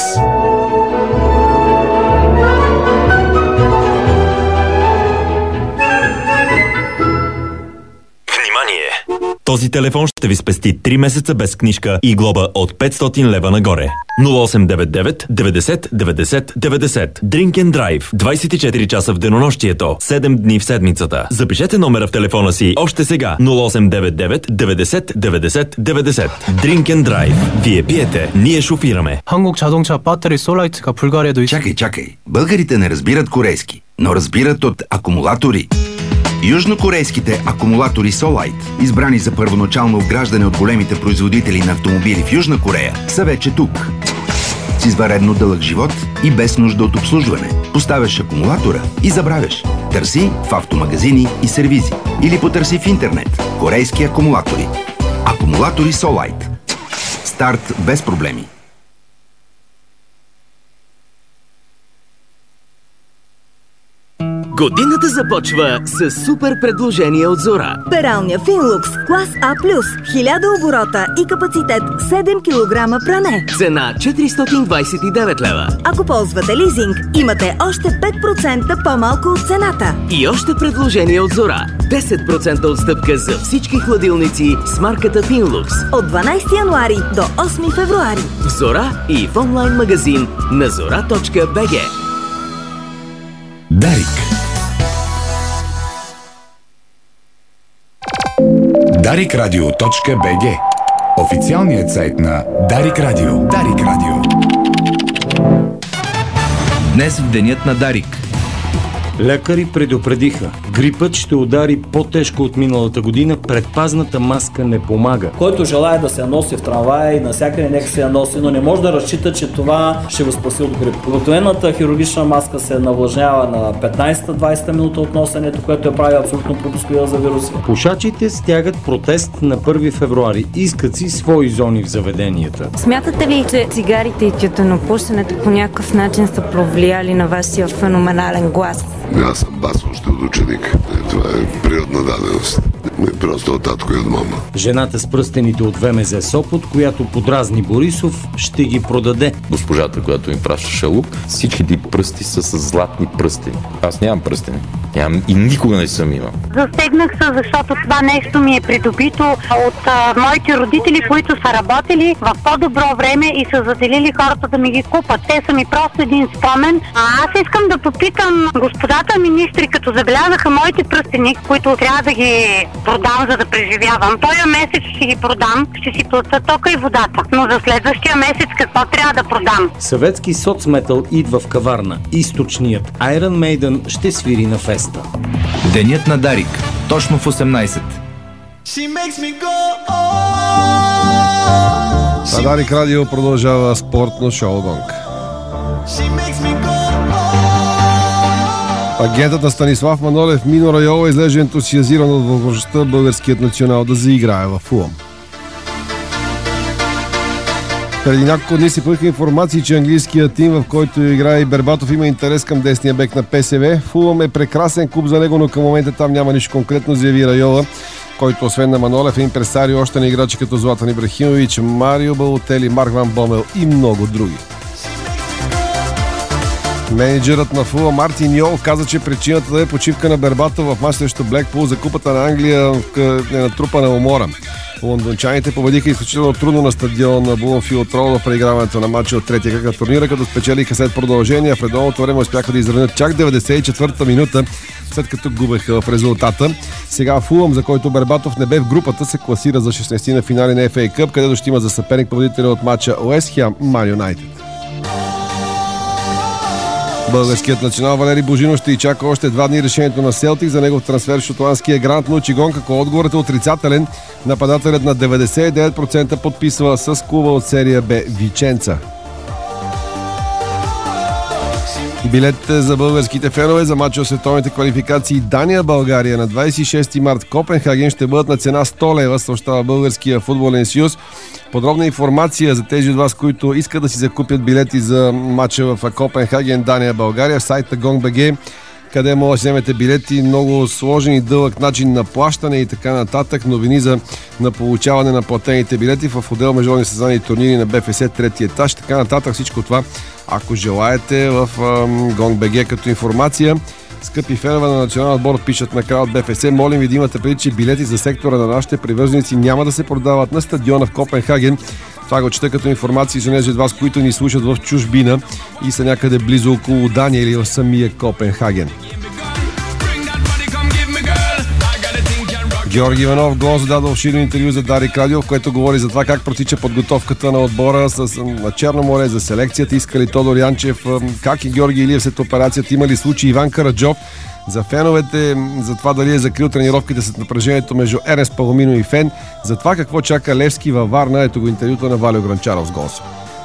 Този телефон ще ви спести три месеца без книжка и глоба от петстотин лева нагоре. нула осем девет девет деветдесет деветдесет деветдесет. Drink and Drive. двайсет и четири часа в денонощието. седем дни в седмицата. Запишете номера в телефона си още сега. нула осем девет девет деветдесет деветдесет деветдесет. Drink and Drive. Вие пиете, ние шофираме. 한국 자동차 배터리 솔라이트가 불가리아도 있... Чакай, чакай. Българите не разбират корейски, но разбират от акумулатори. Южнокорейските акумулатори Solite, избрани за първоначално вграждане от големите производители на автомобили в Южна Корея, са вече тук. С извънредно дълъг живот и без нужда от обслужване. Поставяш акумулатора и забравяш. Търси в автомагазини и сервизи. Или потърси в интернет. Корейски акумулатори. Акумулатори Solite. Старт без проблеми. Годината започва с супер предложение от Зора. Пералня Финлукс клас А плюс, хиляда оборота и капацитет седем килограма пране. Цена четиристотин двайсет и девет лева. Ако ползвате лизинг, имате още пет процента по-малко от цената. И още предложение от Зора. десет процента отстъпка за всички хладилници с марката Финлукс. От дванайсети януари до осми февруари. В Зора и в онлайн магазин на зора точка би джи. Дарик. дарик радио точка би джи. Официалният сайт на Дарик Радио. Дарик Радио. Днес в денят на Дарик. Лекари предупредиха. Грипът ще удари по-тежко от миналата година. Предпазната маска не помага. Който желая да се я носи в трамвая и навсякъде нека се я носи, но не може да разчита, че това ще го спаси от грип. Обикновената хирургична маска се навлажнява на петнайсета-двайсета минута от носенето, което я прави абсолютно пропусклива за вируси. Пушачите стягат протест на първи февруари. Искат си свои зони в заведенията. Смятате ли, че цигарите и тютюнопушенето по някакъв начин са повлияли на вашия феноменален глас? Аз съм басовщ от ученик. Това е природна даденост. Просто от татко и от мама. Жената с пръстените от ВМЗ Сопот, която подразни Борисов, ще ги продаде. Госпожата, която ми пращаше лук, всичките пръсти са с златни пръстени. Аз нямам пръстени. Нямам и никога не съм имал. Застегнах се, защото това нещо ми е придобито от а, моите родители, които са работили в по-добро време и са заделили хората да ми ги купат. Те са ми просто един спомен. А аз искам да попитам господата министри, като забелязаха моите пръстени, които трябва да ги продам, за да преживявам. Този месец ще ги продам, ще си платя тока и водата. Но за следващия месец какво трябва да продам? Съветски соцметал идва в каварна. Източният Iron Maiden ще свири на феста. Денят на Дарик. Точно в осемнайсет. На Дарик Радио продължава спортно шоу Гонг. Агентът на Станислав Манолев Мино Райола излезе ентусиазиран от възможността българският национал да заиграе в Фулъм. Преди няколко дни се поиха информации, че английският тим, в който играе и Бербатов, има интерес към десния бек на ПСВ. Фулъм е прекрасен клуб за него, но към момента там няма нищо конкретно, заяви Райола, който освен на Манолев е импресарио още на играчи като Златан Ибрахимович, Марио Балотели, Марк Ван Бомел и много други. Менеджерът на Фулъм Мартин Йол каза, че причината да е почивка на Бербатов в мач срещу Блекпул за Купата на Англия е натрупана умора. Лондончаните победиха изключително трудно на стадион на Блумфилд Роуд в преиграването на матча от третия кръг на турнира, като спечелиха след продължение. В редовното време успяха да изравнят чак деветдесет и четвърта минута, след като губеха в резултата. Сега Фулъм, за който Бербатов не бе в групата, се класира за шестнайсети на финали на Еф Ей Къп, където ще има за съперник победителя от матча Уест Хем Ман Юнайтед. Българският национал Валери Божинов ще и чака още два дни решението на Селтик за негов трансфер в шотландския Грант Лучигон, като отговорът е отрицателен. Нападателят на деветдесет и девет процента подписва с клуба от серия Б Виченца. Билетите за българските фенове за матча от световните квалификации Дания-България на двадесет и шести март Копенхаген ще бъдат на цена сто лева, съобщава Българския футболен съюз. Подробна информация за тези от вас, които искат да си закупят билети за матча в Копенхаген Дания-България в сайта gong.bg, къде може да си вземете билети. Много сложен и дълъг начин на плащане и така нататък. Новини за на получаване на платените билети в отдел международни състезания и турнири на БФС трети етаж. Така нататък всичко това, ако желаете, в gong.bg като информация. Скъпи фенове на националния отбор, пишат накрая от БФС, молим ви да имате преди, че билети за сектора на нашите привърженици няма да се продават на стадиона в Копенхаген. Това го чета като информация за тези от вас, които ни слушат в чужбина и са някъде близо около Дания или в самия Копенхаген. Георги Иванов гол зададе обширно интервю за Дарик Радио, в което говори за това как протича подготовката на отбора с, на Черно море за селекцията. Иска ли Тодор Янчев, как и Георги Илиев след операцията, има ли случай Иван Караджов. За феновете, за това дали е закрил тренировките с напрежението между Ернест Паломино и Фен, за това какво чака Левски във Варна. Ето го интервюто на Валио Гранчаров с голос.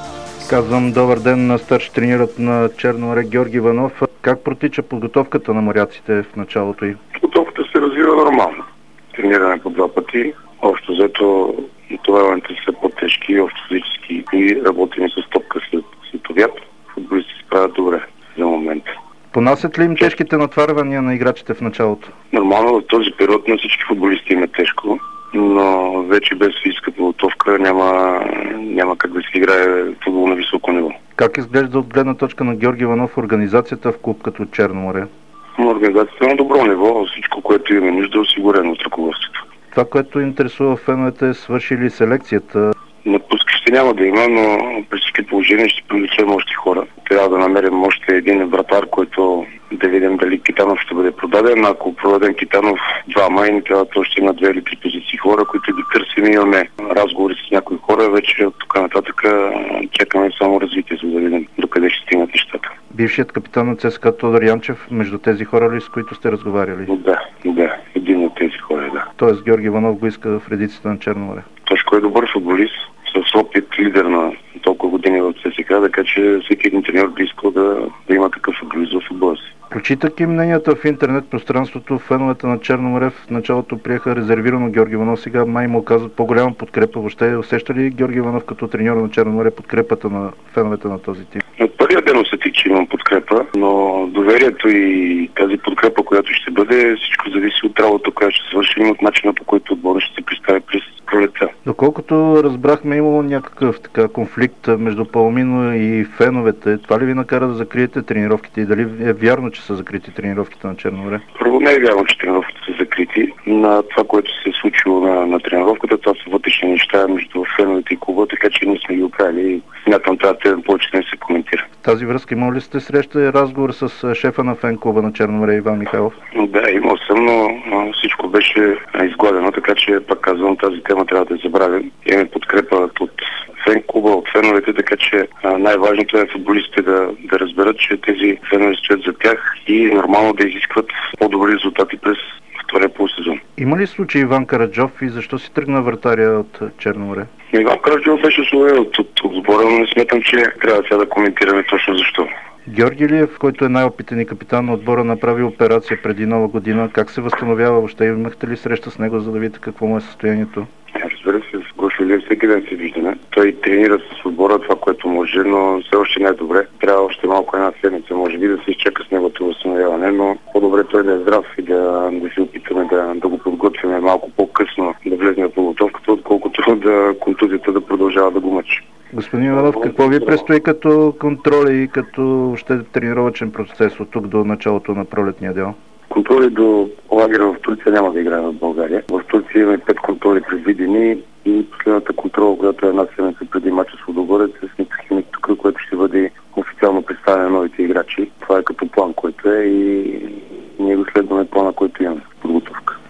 Казвам добър ден на старши тренерът на Черно море Георги Иванов. Как протича подготовката на моряците в началото й? Подготовката се развива нормално. Трениране по два пъти. Общо взето натоварването са по-тежки, общо физически и работим с топка след, след обяд. Футболисти се справят добре за момента. Понасят ли им тежките натварвания на играчите в началото? Нормално в този период на всички футболисти им е тежко, но вече без физическа подготовка няма, няма как да се играе футбол на високо ниво. Как изглежда от гледна точка на Георги Иванов организацията в клуб като Черно море? Организацията е на добро ниво, всичко, което имаме нужда, е осигурено от ръководството. Това, което интересува феновете, свърши ли селекцията? Напускащи няма да има, но при всички положения ще привлечем още хора. Трябва да намерим още един вратар, който да видим дали Китанов ще бъде продаден. Ако продадем Китанов двама и ни трябват още на две или три позиции хора, които ги търсим, имаме разговори с някои хора. Вече от тук нататък чакаме само развитие, за да видим докъде ще стигнат нещата. Бившият капитан на ЦСКА Тодор Янчев, между тези хора ли, с които сте разговаряли? Да, да, един от тези хора, да. Тоест Георги Иванов го иска в редиците на Черно море. Точно е добър футболист, с опит, лидер на толкова години в ЦСКА, така че всеки един треньор би искал да, да има такъв футболист в футбола си. Прочитайки мненията в интернет пространството, феновете на Черно море в началото приеха резервирано Георги Иванов, сега май му оказват по-голяма подкрепа. Въобще усеща ли Георги Иванов като треньор на Черно море подкрепата на феновете на този тим? От първия ден усетих, че имам подкрепа, но доверието и тази подкрепа, която ще бъде, всичко зависи от работа, която ще свършим и от начина, по който отборът ще се представи през пролетта. Доколкото разбрахме, имало някакъв така конфликт между Паломино и феновете. Това ли ви накара да закриете тренировките и дали е вярно, че са закрити тренировките на Черно море? Първо, не е вярно, че тренировките са закрити. На това, което се е случило на, на тренировката, това са вътрешни неща между феновете и клуба, така че ние сме ги оправили и смятам това да повече не се коментира. В тази връзка имал ли сте среща и разговор с шефа на фен клуба на Черно море Иван Михайлов? Да, имал съм, но всичко беше изгладено, така че пак казвам, тази тема трябва да забравим. Имаме подкрепа от фен клуба, от феновете, така че най-важното е футболистите да, да разберат, че тези фенове стоят за тях и нормално да изискват по-добри резултати през втория полусезон. Има ли случай Иван Караджов и защо си тръгна вратаря от Черно море? Иван Караджов беше освободен от, от, от сбора, но не смятам, че трябва сега да коментираме точно защо. Георги Илиев, който е най-опитен и капитан на отбора, направи операция преди нова година. Как се възстановява въобще? Имахте ли среща с него, за да видите какво му е състоянието? Разбира се, с Гошо Илиев всеки ден се виждаме. Той тренира с отбора това, което може, но все още не е добре. Трябва още малко една седмица, може би да се изчака с неговото възстановяване, но по-добре той да е здрав и да, да се опитаме да, да го подготвяме малко по-късно да влезне в подготовката, отколкото да контузията да продължава да го мъчи. Господин Иванов, какво ви предстои като контроли и като още тренировъчен процес от тук до началото на пролетния дел? Контроли до лагера в Турция няма да играем в България. В Турция имаме пет контроли предвидени и последната контрола, която е една седмица преди мача с Лудогорец, е с Нитохимик тук, което ще бъде официално представяне на новите играчи. Това е като план, който е и ние го следваме плана, който имаме в подготовка.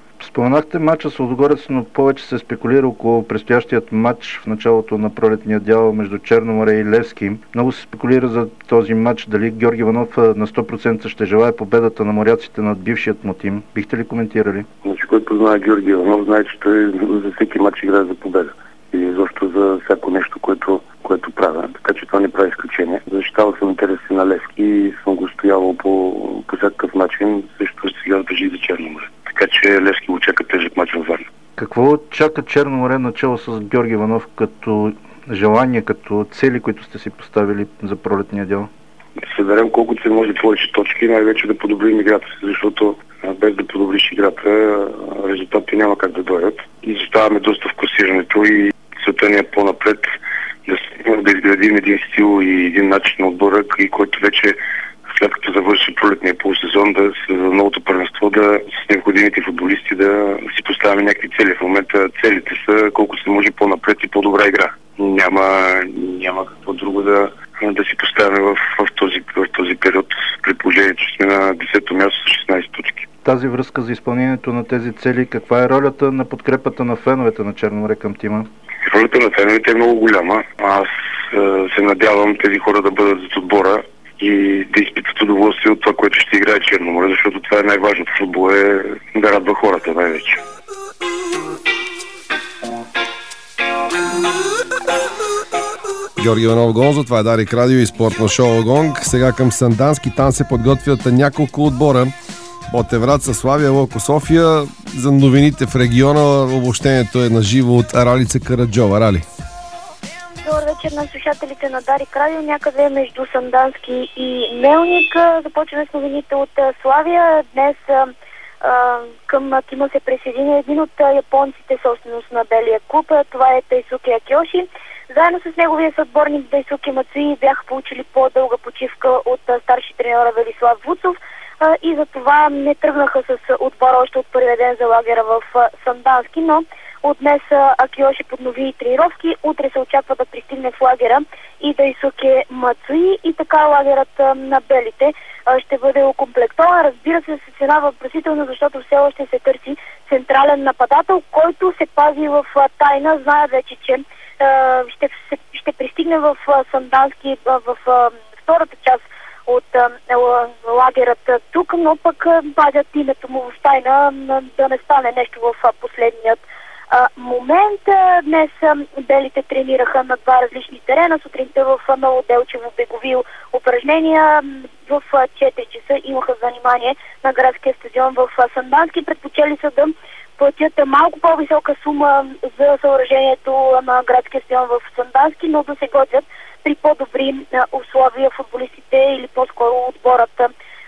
Споменахте матча с Лудогорец, но повече се спекулира около предстоящият матч в началото на пролетния дял между Черноморе и Левски. Много се спекулира за този матч, дали Георги Иванов на сто процента ще желае победата на моряците над бившият му тим. Бихте ли коментирали? Значи, който знае Георги Иванов, знае, че той за всеки матч играе за победа. И защо за всяко нещо, което, което правя. Така че това не прави изключение. Защитавал съм интереси на Левски и съм го стоявал по, по всякакъв начин, също сега държи и за Черноморе. Така че Левски го чака тежък мач във Варна. Какво чака Черноморе начало с Георги Иванов като желание, като цели, които сте си поставили за пролетния дял? Да съберем колкото се може повече точки, най-вече да подобрим играта си, защото без да подобриш играта, резултати няма как да дойдат. И заставаме доста в класирането и целта ни е по-напред да, да изградим един стил и един начин на отбора, и който вече след като завърши пролетния полусезон, да се за новото първенство, да с необходимите футболисти да си поставяме някакви цели. В момента целите са колко се може по-напред и по-добра игра. Няма, няма какво друго да, да си поставяме в, в, този, в този период, при положение, че сме на десето място с шестнайсет точки. Тази връзка за изпълнението на тези цели, каква е ролята на подкрепата на феновете на Черноморе към тима? Ролята на феновете е много голяма. Аз е, се надявам тези хора да бъдат за отбора и да изпитат удоволствие от това, което ще играе Черноморе, защото това е най-важното. Футбол е да радва хората най-вече. Георги Иванов Гонзо, това е Дарик Радио и спортно шоу Гонг. Сега към Сандански, там се подготвят няколко отбора. Ботев Враца, Славия, Локо София. За новините в региона обобщението е на живо от Ралица Караджова. Рали. Добър вечер на слушателите на Дарик Радио. Някъде между Сандански и Мелник. Започваме с новините от Славия. Днес а, към тима се присъедини един от японците, собственост на белия клуб. Това е Тайсуки Акиоши. Заедно с неговия съотборник Дайсуки Мацуи бяха получили по-дълга почивка от старши треньора Велислав Вуцов и за това не тръгнаха с отбора още от първия ден за лагера в Сандански, но от днес Акиоши поднови тренировки. Утре се очаква да пристигне в лагера и Дайсуки Мацуи и така лагерът на белите ще бъде окомплектован. Разбира се, с цена въпросителна, защото все още се търси централен нападател, който се пази в тайна. Знае вече, че ще, ще пристигне в Сандански в, в, в втората част от лагерът тук, но пък пазят името му в тайна, да не стане нещо в последният момент. Днес белите тренираха на два различни терена. Сутринта в Ново Делчево бегови упражнения. В четири часа имаха занимание на градския стадион в Сандански. Предпочели са да платят малко по-висока сума за съоръжението на градския стадион в Сандански, но да се готвят при по-добри условия футболистите или по-скоро отборът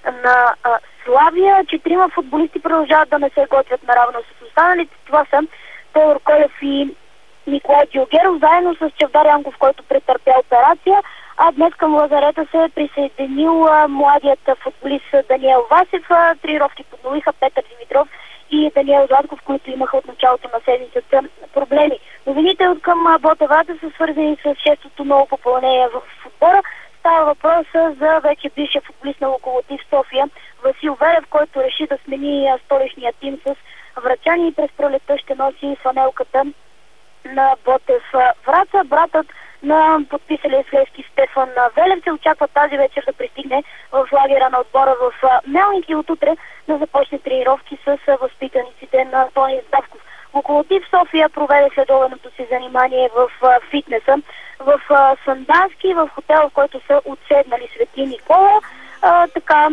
на Славия. Четирима футболисти продължават да не се готвят наравно с останалите. Това са Тодор Колев и Николай Дюгеров, заедно с Чавдар Янков, който претърпя операция. А днес към лазарета се е присъединил младият футболист Даниел Васев. Тренировки подновиха Петър Димитров и Даниел Златков, които имаха от началото на седмицата проблеми. Новините от към Ботев Враца са свързани с шестото ново попълнение в отбора. Става въпрос за вече бившия футболист на Локомотив София Васил Велев, който реши да смени столичния тим с врачани и през пролетта ще носи фанелката на Ботев Враца. Братът на подписалия с Левски Стефан Велев се очаква тази вечер да пристигне в лагера на отбора в Мелник и отутре да започне тренировки с възпитаниците на Тони Здравков. Локомотив София проведе следобедното си занимание в фитнеса в Сандански, в хотел, в който са отседнали Свети Никола. А, така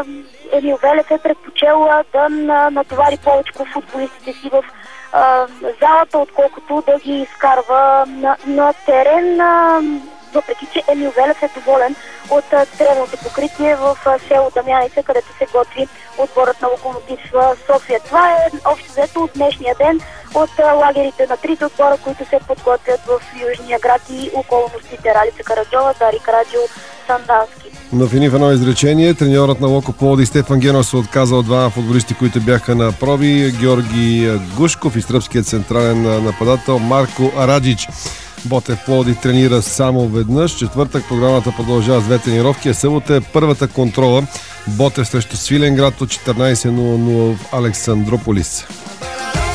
Емил Велев е предпочел да натовари повече футболистите си в а, залата, отколкото да ги изкарва на, на терен, а, въпреки че Емил Велев е доволен от тревното покритие в а, село Дамяница, където се готви отборът на Локомотив София. Това е общо взето от днешния ден от а, лагерите на трите отбора, които се подготвят в Южния град и околностите. Ралица Караджова, Дарик Радио, Сандански. Новини в едно изречение. Треньорът на Локо Пловдив Стефан Генов се отказа от двама футболисти, които бяха на проби. Георги Гушков и сръбският централен нападател Марко Араджич. Ботев Пловдив тренира само веднъж. Четвъртък програмата продължава с две тренировки, а събота е първата контрола. Ботев срещу Свиленград от четиринайсет нула нула в Александрополис.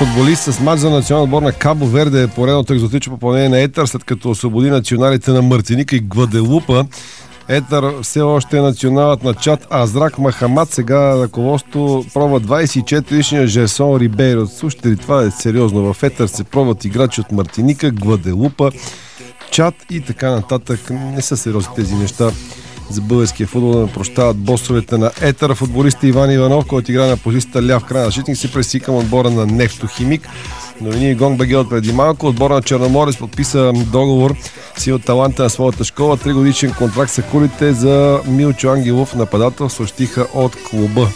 футболист с мач за национална отбор на Кабо Верде е поредното екзотично попълнение на Етър, след като освободи националите на Мартиника и Гваделупа. Етър все още е националът на Чад, а Азрак Махамад сега ръководство пробва двайсет и четиригодишния Жерсон Рибейро. Слушайте ли, това е сериозно. В Етър се пробват играчи от Мартиника, Гваделупа, Чад и така нататък. Не са сериозни тези неща за българския футбол, да прощават босовете на Етър. Футболиста Иван Иванов, който игра на позицията ляв крайен защитник, се преси към отбора на Нефтохимик. Новини и Гонг БГ от преди малко. Отбора на Черноморец подписа договор си от таланта на своята школа. Тригодишен контракт са кулите за Милчо Ангелов, нападател, съобщиха от клуба.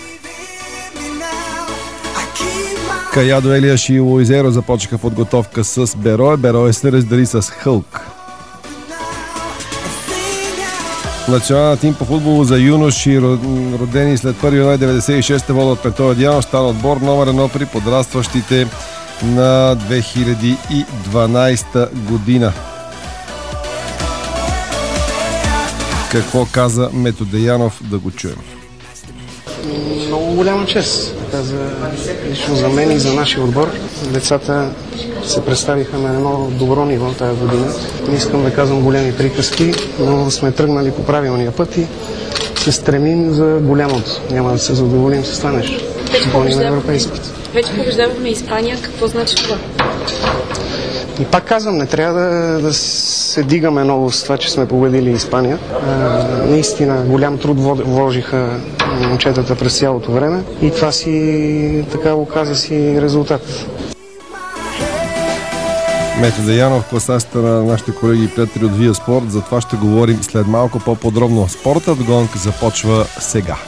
Каядо, Елиаш и Луизеро започнаха подготовка с Берое. Берое се раздели с Хълк. Националният тим по футбол за юноши, родени след първи януари деветдесет и шеста, вода от Метоя Дианов, стана отбор номер едно при подрастващите на две хиляди и дванайсета година. Какво каза Мето Деянов, да го чуем. Много голяма чест. За, лично за мен и за нашия отбор. Децата се представиха на едно добро ниво тази година. Не искам да казвам големи приказки, но сме тръгнали по правилния път и се стремим за голямото. Няма да се задоволим с това нещо. Вече на европейските. Вече побеждаваме Испания. Какво значи това? И пак казвам, не трябва да, да се дигаме много с това, че сме победили Испания. А, наистина голям труд вложиха момчетата през цялото време и това си така оказа си резултат. Мето Деянов, класацията на нашите колеги и приятели от Вия Спорт. За това ще говорим след малко по-подробно. Спортът гонг започва сега.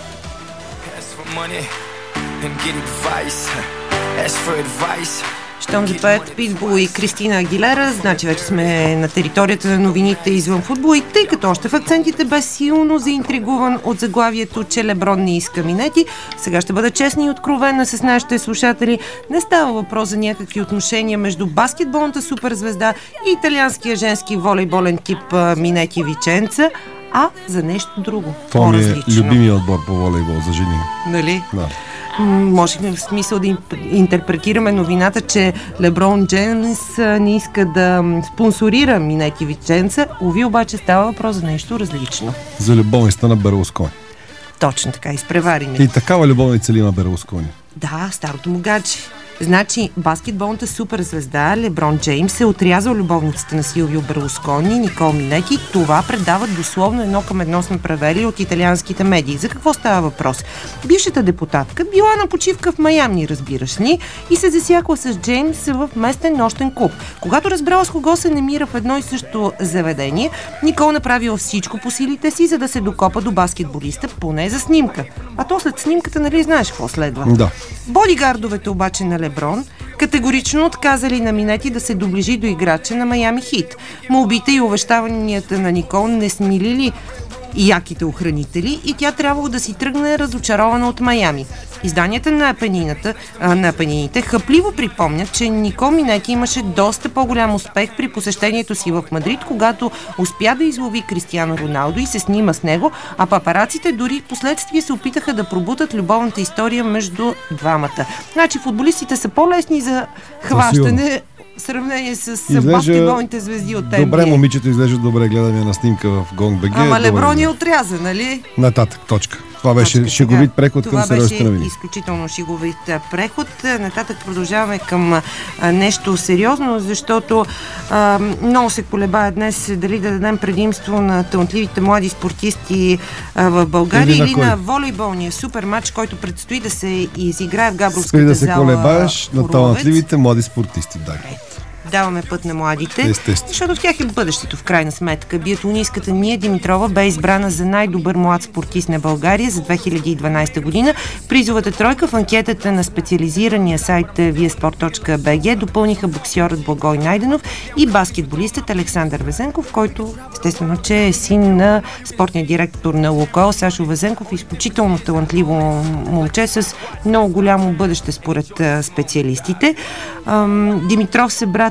Щом запеят Питбул и Кристина Агилера, значи вече сме на територията на новините извън футбол и тъй като още в акцентите бе силно заинтригуван от заглавието, че Леброн не иска минети, сега ще бъда честна и откровена с нашите слушатели. Не става въпрос за някакви отношения между баскетболната суперзвезда и италианския женски волейболен тип Минети Виченца, а за нещо друго. Това ми е любимия отбор по волейбол за жени. Нали? Да. Можехме в смисъл да интерпретираме новината, че Леброн Джеймс не иска да спонсорира Минети Виченца. Уви, обаче става въпрос за нещо различно. За любовницата на Берлускони. Точно така, изпреварим. И такава любовница ли има Берлускони? Да, старото му гадже. Значи, баскетболната суперзвезда Леброн Джеймс е отрязал любовницата на Силвио Берлускони, Никол Минети. Това предават дословно едно към едно сме превели от италианските медии. За какво става въпрос? Бившата депутатка била на почивка в Майами, разбираш ли, и се засякла с Джеймс в местен нощен клуб. Когато разбрала с кого се намира в едно и също заведение, Никол направила всичко по силите си, за да се докопа до баскетболиста, поне за снимка. А то след снимката, нали знаеш какво следва? Да. Бодигардовете обаче на Леброн категорично отказали на Минети да се доближи до играча на Майами Хит. Молбите и увещаванията на Никол не смилили яките охранители и тя трябвало да си тръгне разочарована от Майами. Изданията на Апенината, а, на Апенините хъпливо припомнят, че Никол Минети имаше доста по-голям успех при посещението си в Мадрид, когато успя да излови Кристиано Роналдо и се снима с него, а папараците дори в последствие се опитаха да пробутат любовната история между двамата. Значи футболистите са по-лесни за хващане в сравнение с изглежда баскетболните звезди от Н Б А. Добре, момичето изглежда добре, гледаме на снимка в Гонг БГ. Ама Леброн е отряза, нали? Нататък, точка. Това беше точка, шеговит преход това към сериозните новини. Това беше изключително шеговит преход. Нататък продължаваме към а, нещо сериозно, защото а, много се колебая днес дали да дадем предимство на талантливите млади спортисти а, в България или, или на, на волейболния супер матч, който предстои да се изиграе в Габровската да зала. Да се колебаеш на талантливите млади спортисти. Да. Даваме път на младите, естествено, защото в тях е бъдещето в крайна сметка. Биатлонистката Мия Димитрова бе избрана за най-добър млад спортист на България за две хиляди и дванайсета година. Призовата тройка в анкетата на специализирания сайт вия спорт точка би джи допълниха боксьорът Благой Найденов и баскетболистът Александър Везенков, който естествено, че е син на спортния директор на Лукойл Сашо Везенков, изключително талантливо момче с много голямо бъдеще според специалистите. Димитров се брат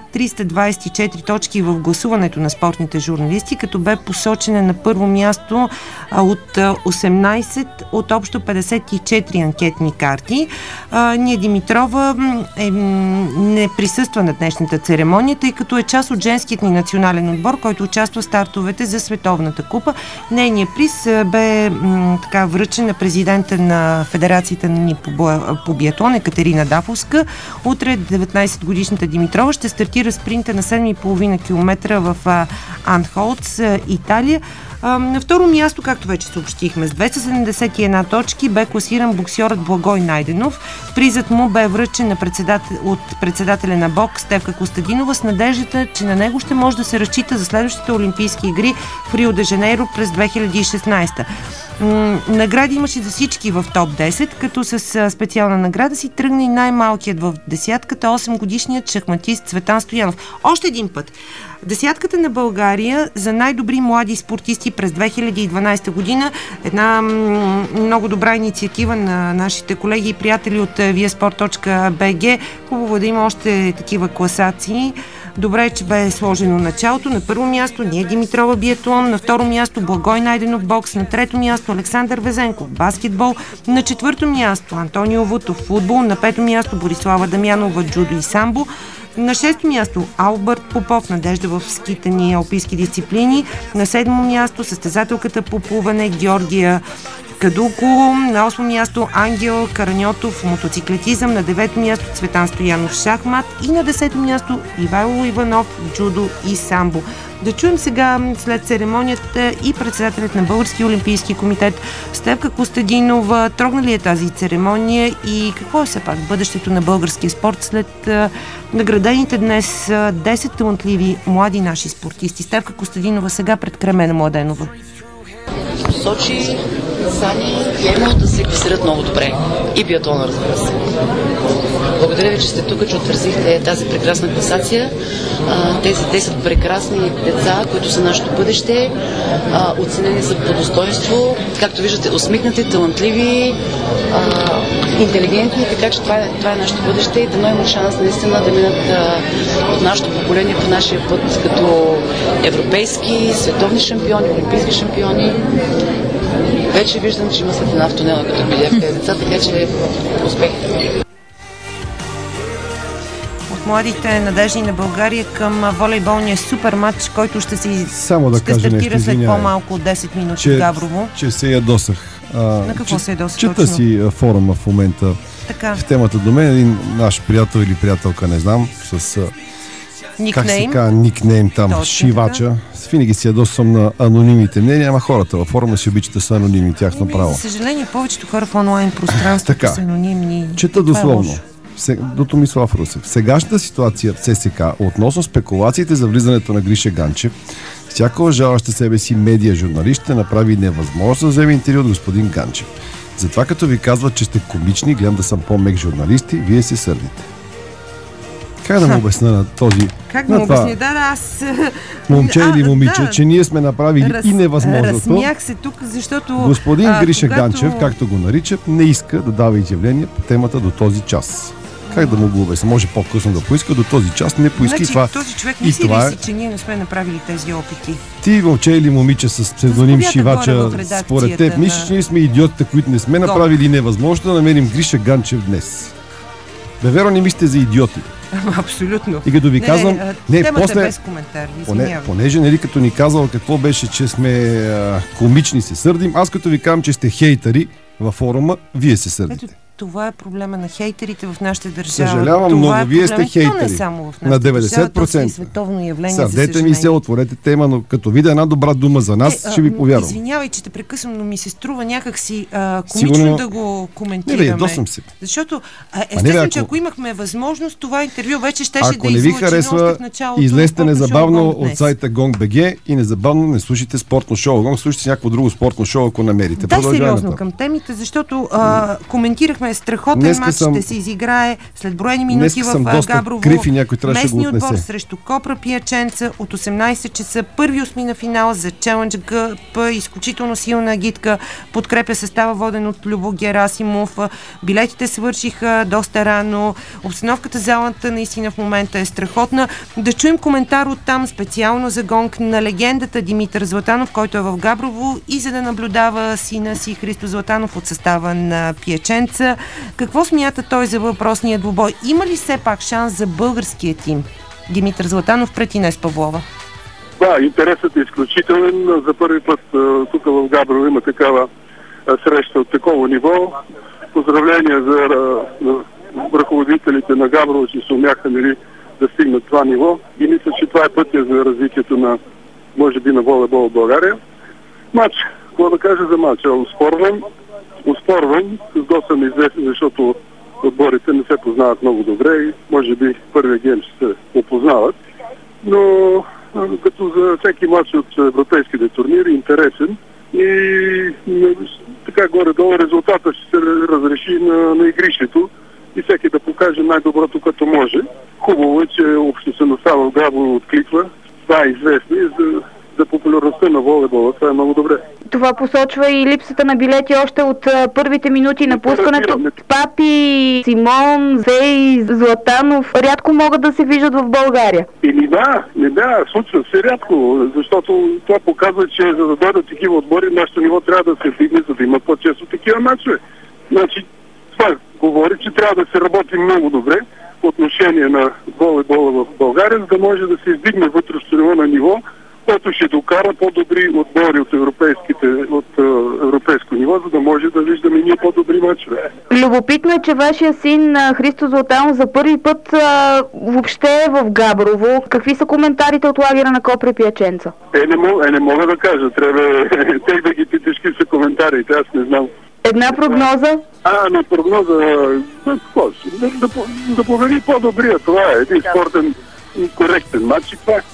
триста двадесет и четири точки в гласуването на спортните журналисти, като бе посочена на първо място а, от а, осемнадесет от общо петдесет и четири анкетни карти. А, Ния Димитрова е, не присъства на днешната церемония, тъй като е част от женският ни национален отбор, който участва в стартовете за Световната купа. Нейният приз а, бе м, така връчен на президента на Федерацията ни по, по биатлон Екатерина Дафовска. Утре деветнадесетгодишната Димитрова ще стартира спринта на седем и половина километра в а, Анхолц, а, Италия. А, на второ място, както вече съобщихме, с двеста седемдесет и една точки бе класиран боксьорът Благой Найденов. Призът му бе връчен на председател, от председателя на бокс Стефка Костадинова с надеждата, че на него ще може да се разчита за следващите Олимпийски игри в Рио де Жанейро през две хиляди и шестнадесета. М- награди имаше за всички в топ десет, като с специална награда си тръгна и най-малкият в десятката, осемгодишният шахматист Цветан Стоянов. Още един път. Десятката на България за най-добри млади спортисти през две хиляди и дванадесета година. Една м- много добра инициатива на нашите колеги и приятели от viasport точка би джи. Хубаво да има още такива класации. Добре е, че бе сложено началото. На първо място Ния Димитрова биатлон, на второ място Благой Найденов бокс, на трето място Александър Везенков баскетбол, на четвърто място Антонио Вутов футбол, на пето място Борислава Дамянова джудо и самбо, на шесто място Албърт Попов, надежда в скитани алпийски дисциплини, на седмо място състезателката по плуване Георгия Кадуко, на осмо място Ангел Караньотов мотоциклетизъм, на девето място Цветан Стоянов шахмат и на десето място Ивайло Иванов джудо и самбо. Да чуем сега след церемонията и председателят на Българския олимпийски комитет Стефка Костадинова. Трогна ли е тази церемония и какво е все пак бъдещето на българския спорт след а, наградените днес а, десет талантливи млади наши спортисти? Стефка Костадинова сега пред Кремена Младенова. Сочи, Сани и Емо да се класират много добре. И биатлона, разбира се. Благодаря ви, че сте тук, че отразихте тази прекрасна класация. Тези десет прекрасни деца, които са нашето бъдеще, оценени са по достоинство. Както виждате, усмихнати, талантливи, интелигентни, така че това е, това е нашето бъдеще и дано имат шанс наистина да минат от нашето поколение по нашия път като европейски, световни шампиони, олимпийски шампиони. Вече виждам, че има светлина в тунела, като видях тези деца, така че успех! От младите надежди на България към волейболния суперматч, който ще се Само да ще кажа стартира нещо, след по-малко от десет минути че, в Габрово. Че се ядосах. А, на какво че, се ядосах чета точно? си форума в момента. Така. В темата до мен един наш приятел или приятелка, не знам, с Никнейм. как се казва, никнейм там, Точно шивача. така. Винаги си ядосвам на анонимните мнения, ама хората във форума си обичат да са анонимни, тяхно Еми, право. за съжаление, повечето хора в онлайн пространството Така. са анонимни. Чета Това е дословно. лошо. Се- До Томислав Русев. В сегашната ситуация в ССК относно спекулациите за влизането на Гриша Ганчев, всяка уважаваща себе си медия журналист ще направи невъзможно да вземе интервю от господин Ганчев. Затова като ви казват, че сте комични, гледам да съм по-мек журналисти, вие се сърдите. Как да му обясня на този... Как на да му това обясня? Да, да, аз... момче А, или момиче, да. че ние сме направили Раз, и невъзможното. Разсмях се тук, защото... Господин а, Гриша когато... Ганчев, както го наричат, не иска да дава изявление по темата до този час. Как да му го обясня? Може по-късно да поиска, до този час не поиска. Значи, това... този човек и мисли това ли е... си, че ние не сме направили тези опити? Ти, момче или момиче с псевдоним Заповядайте Шивача, горе в редакцията според теб, на- мислиш, че ние сме идиотите, които не сме Го. направили невъзможно да намерим Гриша Ганчев днес. Бе, веро, не мислите за идиоти. Абсолютно. И като ви не, казвам, а, не, темата после- е без коментар. Поне, Извинявай. понеже, нали, като ни казал какво беше, че сме а, комични, се сърдим, аз като ви казвам, че сте хейтери във форума, вие се сърдите. Ето, това е проблема на хейтерите в нашата държава. Съжалявам това много, е вие сте проблем, и то не хейтери. само в нашата На деветдесет процента. държава, то си е световно явление, за Сърдете съжаление. ми се, отворете тема, но като видя една добра дума за нас, Е, ще ви а, повярвам. Извинявай, че те прекъсвам, но ми се струва някакси а, комично Сигурно- да го коментираме. Не, бе, ядосвам се. Защото, а, не, естествено, бе, че ако- ако имахме възможност, това интервю вече щеше Ако да не ви излъчи още харесва, в началото. излезте на незабавно Спортно шоу от днес. сайта Gong.bg и незабавно не слушайте спортно шоу Gong, слушайте някакво друго спортно шоу, ако намерите. Дай Продължаваме сериозно нататък. към темите, защото а, коментирахме казахме, страхотен Днеска матч съм... ще се изиграе след броени минути в Габрово. Крив и някой трябваше да го отнесе. Отбор срещу Копра Пияченца от осемнайсет часа. Първи осмина финал за Челендж Къп. Изключително силна агитка. Подкрепя състава, воден от Любо Герасимов. Билетите свършиха доста рано. Обстановката в залата наистина в момента е страхотна. Да чуем коментар от там специално за Гонг на легендата Димитър Златанов, който е в Габрово и за да наблюдава сина си Христо Златанов от състава на Пияченца. Какво смята той за въпросния двубой? Има ли все пак шанс за българския тим? Димитър Златанов пред Инес Павлова. Да, интересът е изключителен. За първи път тук в Габрово има такава среща от такова ниво. Поздравления за ръководителите на Габрово, че се умяха нали, да стигнат това ниво. И мисля, че това е пътя за развитието на, може би, на волейбол в България. Матч, какво да кажа за матча? Успорван, успорван, с доста неизвестен, защото отборите не се познават много добре и може би първия гейм ще се опознават. Но като за всеки матч от европейските турнири интересен и така горе-долу резултата ще се разреши на, на игрището и всеки да покаже най-доброто като може. Хубаво е, че обществеността в Габрово откликва. Това е известно и за за популярността на волейбола. Това е много добре. Това посочва и липсата на билети още от а, първите минути на пускането. Папи, Симон, Зей, Златанов рядко могат да се виждат в България. И не да, не да, случва се рядко, защото това показва, че за да дойдат такива отбори, нашето ниво трябва да се вдигне, за да има по-често такива мачове. Значи, това говори, че трябва да се работи много добре по отношение на волейбола в България, за да може да се издигне вътрешно на ниво, което ще докара по-добри отбори от, европейските, от е, европейско ниво, за да може да виждаме ние по-добри мачове. Любопитно е, че вашия син Христо Златанов за първи път а, въобще е в Габрово. Какви са коментарите от лагера на Копра Пияченца? Е, не мога, е, не мога да кажа. Трябва тех да ги питаш какви са коментарите. Аз не знам. Една прогноза? А, на прогноза... Да, да, да, да победи по-добрия. Това е един спортен коректен матч и това е.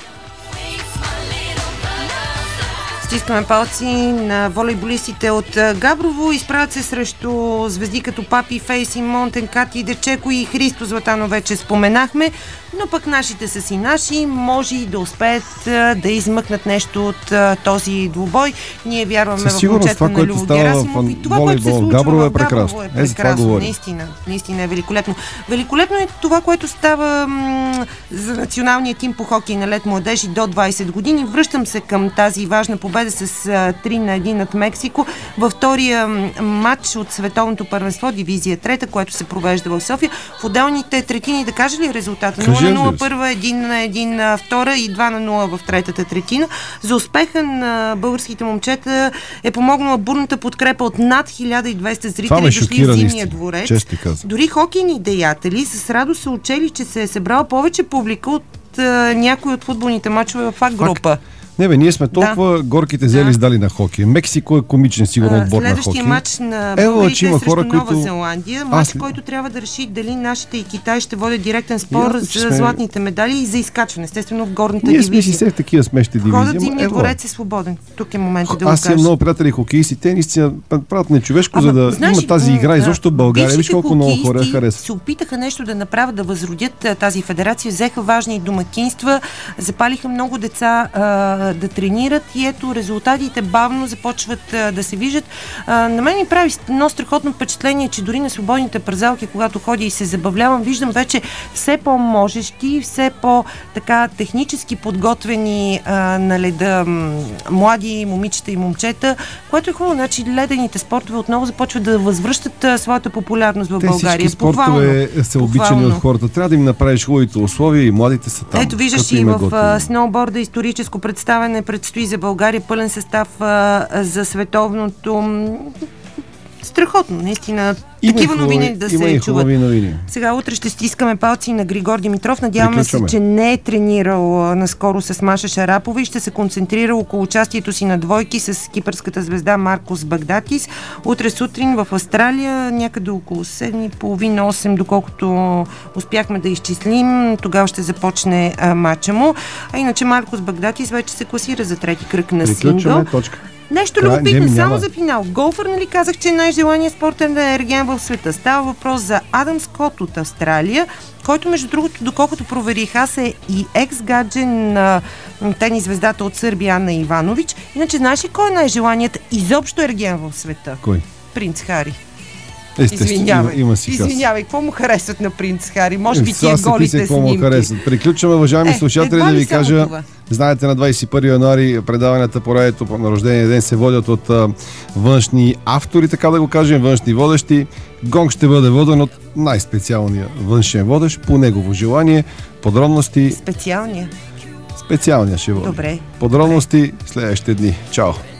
Стискаме палци на волейболистите от Габрово. Изправят се срещу звезди като Папи, Фей, Симон, Тенкати, Дечеко и Христо Златанов вече споменахме. Но пък нашите са си наши. Може и да успеят да измъкнат нещо от този двубой. Ние вярваме в момчета на Любо Герасимов. И това, което се случва Габрово в Габрово е прекрасно. Е, наистина, наистина е великолепно. Великолепно е това, което става м- за националния тим по хокей на лед младежи до двайсет години. Връщам се към тази важна победа с три на едно над Мексико във втория матч от световното първенство, дивизия трета, което се провежда в София. В отделните третини, да кажа ли резултата? нула на нула първа, едно на едно втора и два на нула в третата третина. За успеха на българските момчета е помогнала бурната подкрепа от над хиляда и двеста зрители, дошли в Зимния дворец. Дори хокейни деятели с радост са учели, че се е събрала повече публика от а, някои от футболните мачове в А група. Не бе, ние сме толкова да. горките зели да. сдали на хокей. Мексико е комичен сигурно отбор на хокей. Следващия матч на българите е срещу хора, Нова които... Зеландия. Матч, Аз... който трябва да реши дали нашите и Китай ще водят директен спор за сме... златните медали и за изкачване. Естествено в горната ние дивизия. Ние сме си в такива смешни дивизии. Входът Зимния дворец е свободен. Тук е момента да го Аз имам много приятели хокеисти. Те наистина правят нечовешко, за да знаеш, има тази игра изобщо в България. Виж колко много хора харесват. Се опитаха нещо да направят, да възродят тази федерация. Взеха важни домакинства, запалиха много деца да тренират и ето резултатите бавно започват а, да се виждат. А, на мен ми прави едно страхотно впечатление, че дори на свободните пързалки, когато ходя и се забавлявам, виждам вече все по-можещи, все по-така технически подготвени а, на леда м- млади момичета и момчета, което е хубаво. Значи ледените спортове отново започват да възвръщат а, своята популярност в Те България. Всички спортове са обичани от хората. Трябва да им направиш хубавите условия и младите са там. Ето виждаш и в а, сноуборда историческо представяне предстои за България пълен състав а, за световното. Страхотно, наистина. Има такива хубави, новини да се чуват. Новини. Сега утре ще стискаме палци на Григор Димитров. Надяваме се, че не е тренирал а, наскоро с Маша Шарапова и ще се концентрира около участието си на двойки с кипърската звезда Маркос Багдатис. Утре сутрин в Австралия, някъде около седем и половина осем, доколкото успяхме да изчислим. Тогава ще започне а, матча му. А иначе Маркос Багдатис вече се класира за трети кръг на сингъл. Точка. Нещо любопитно, само за финал. Голфър, нали казах, че най-желаният спортен ерген в света. Става въпрос за Адам Скот от Австралия, който, между другото, доколкото проверих аз, е и екс-гаджен на тенис звездата от Сърбия Анна Иванович. Иначе знаеш ли кой е най-желаният изобщо ерген в света? Кой? Принц Хари. Извинявай, има, има си Извинявай, какво му харесват на принц Хари? Може би тия Сега голите какво му снимки. харесват. Приключваме, уважаеми Е, слушатели, едва да ли ви само кажа, това? знаете, на двадесет и първи януари предаванията по радиото на рождения ден се водят от а, външни автори, така да го кажем, външни водещи. Гонг ще бъде воден от най-специалния външен водещ, по негово желание. Подробности... Специалния? Специалния ще води. Добре. Подробности следващите дни. Чао!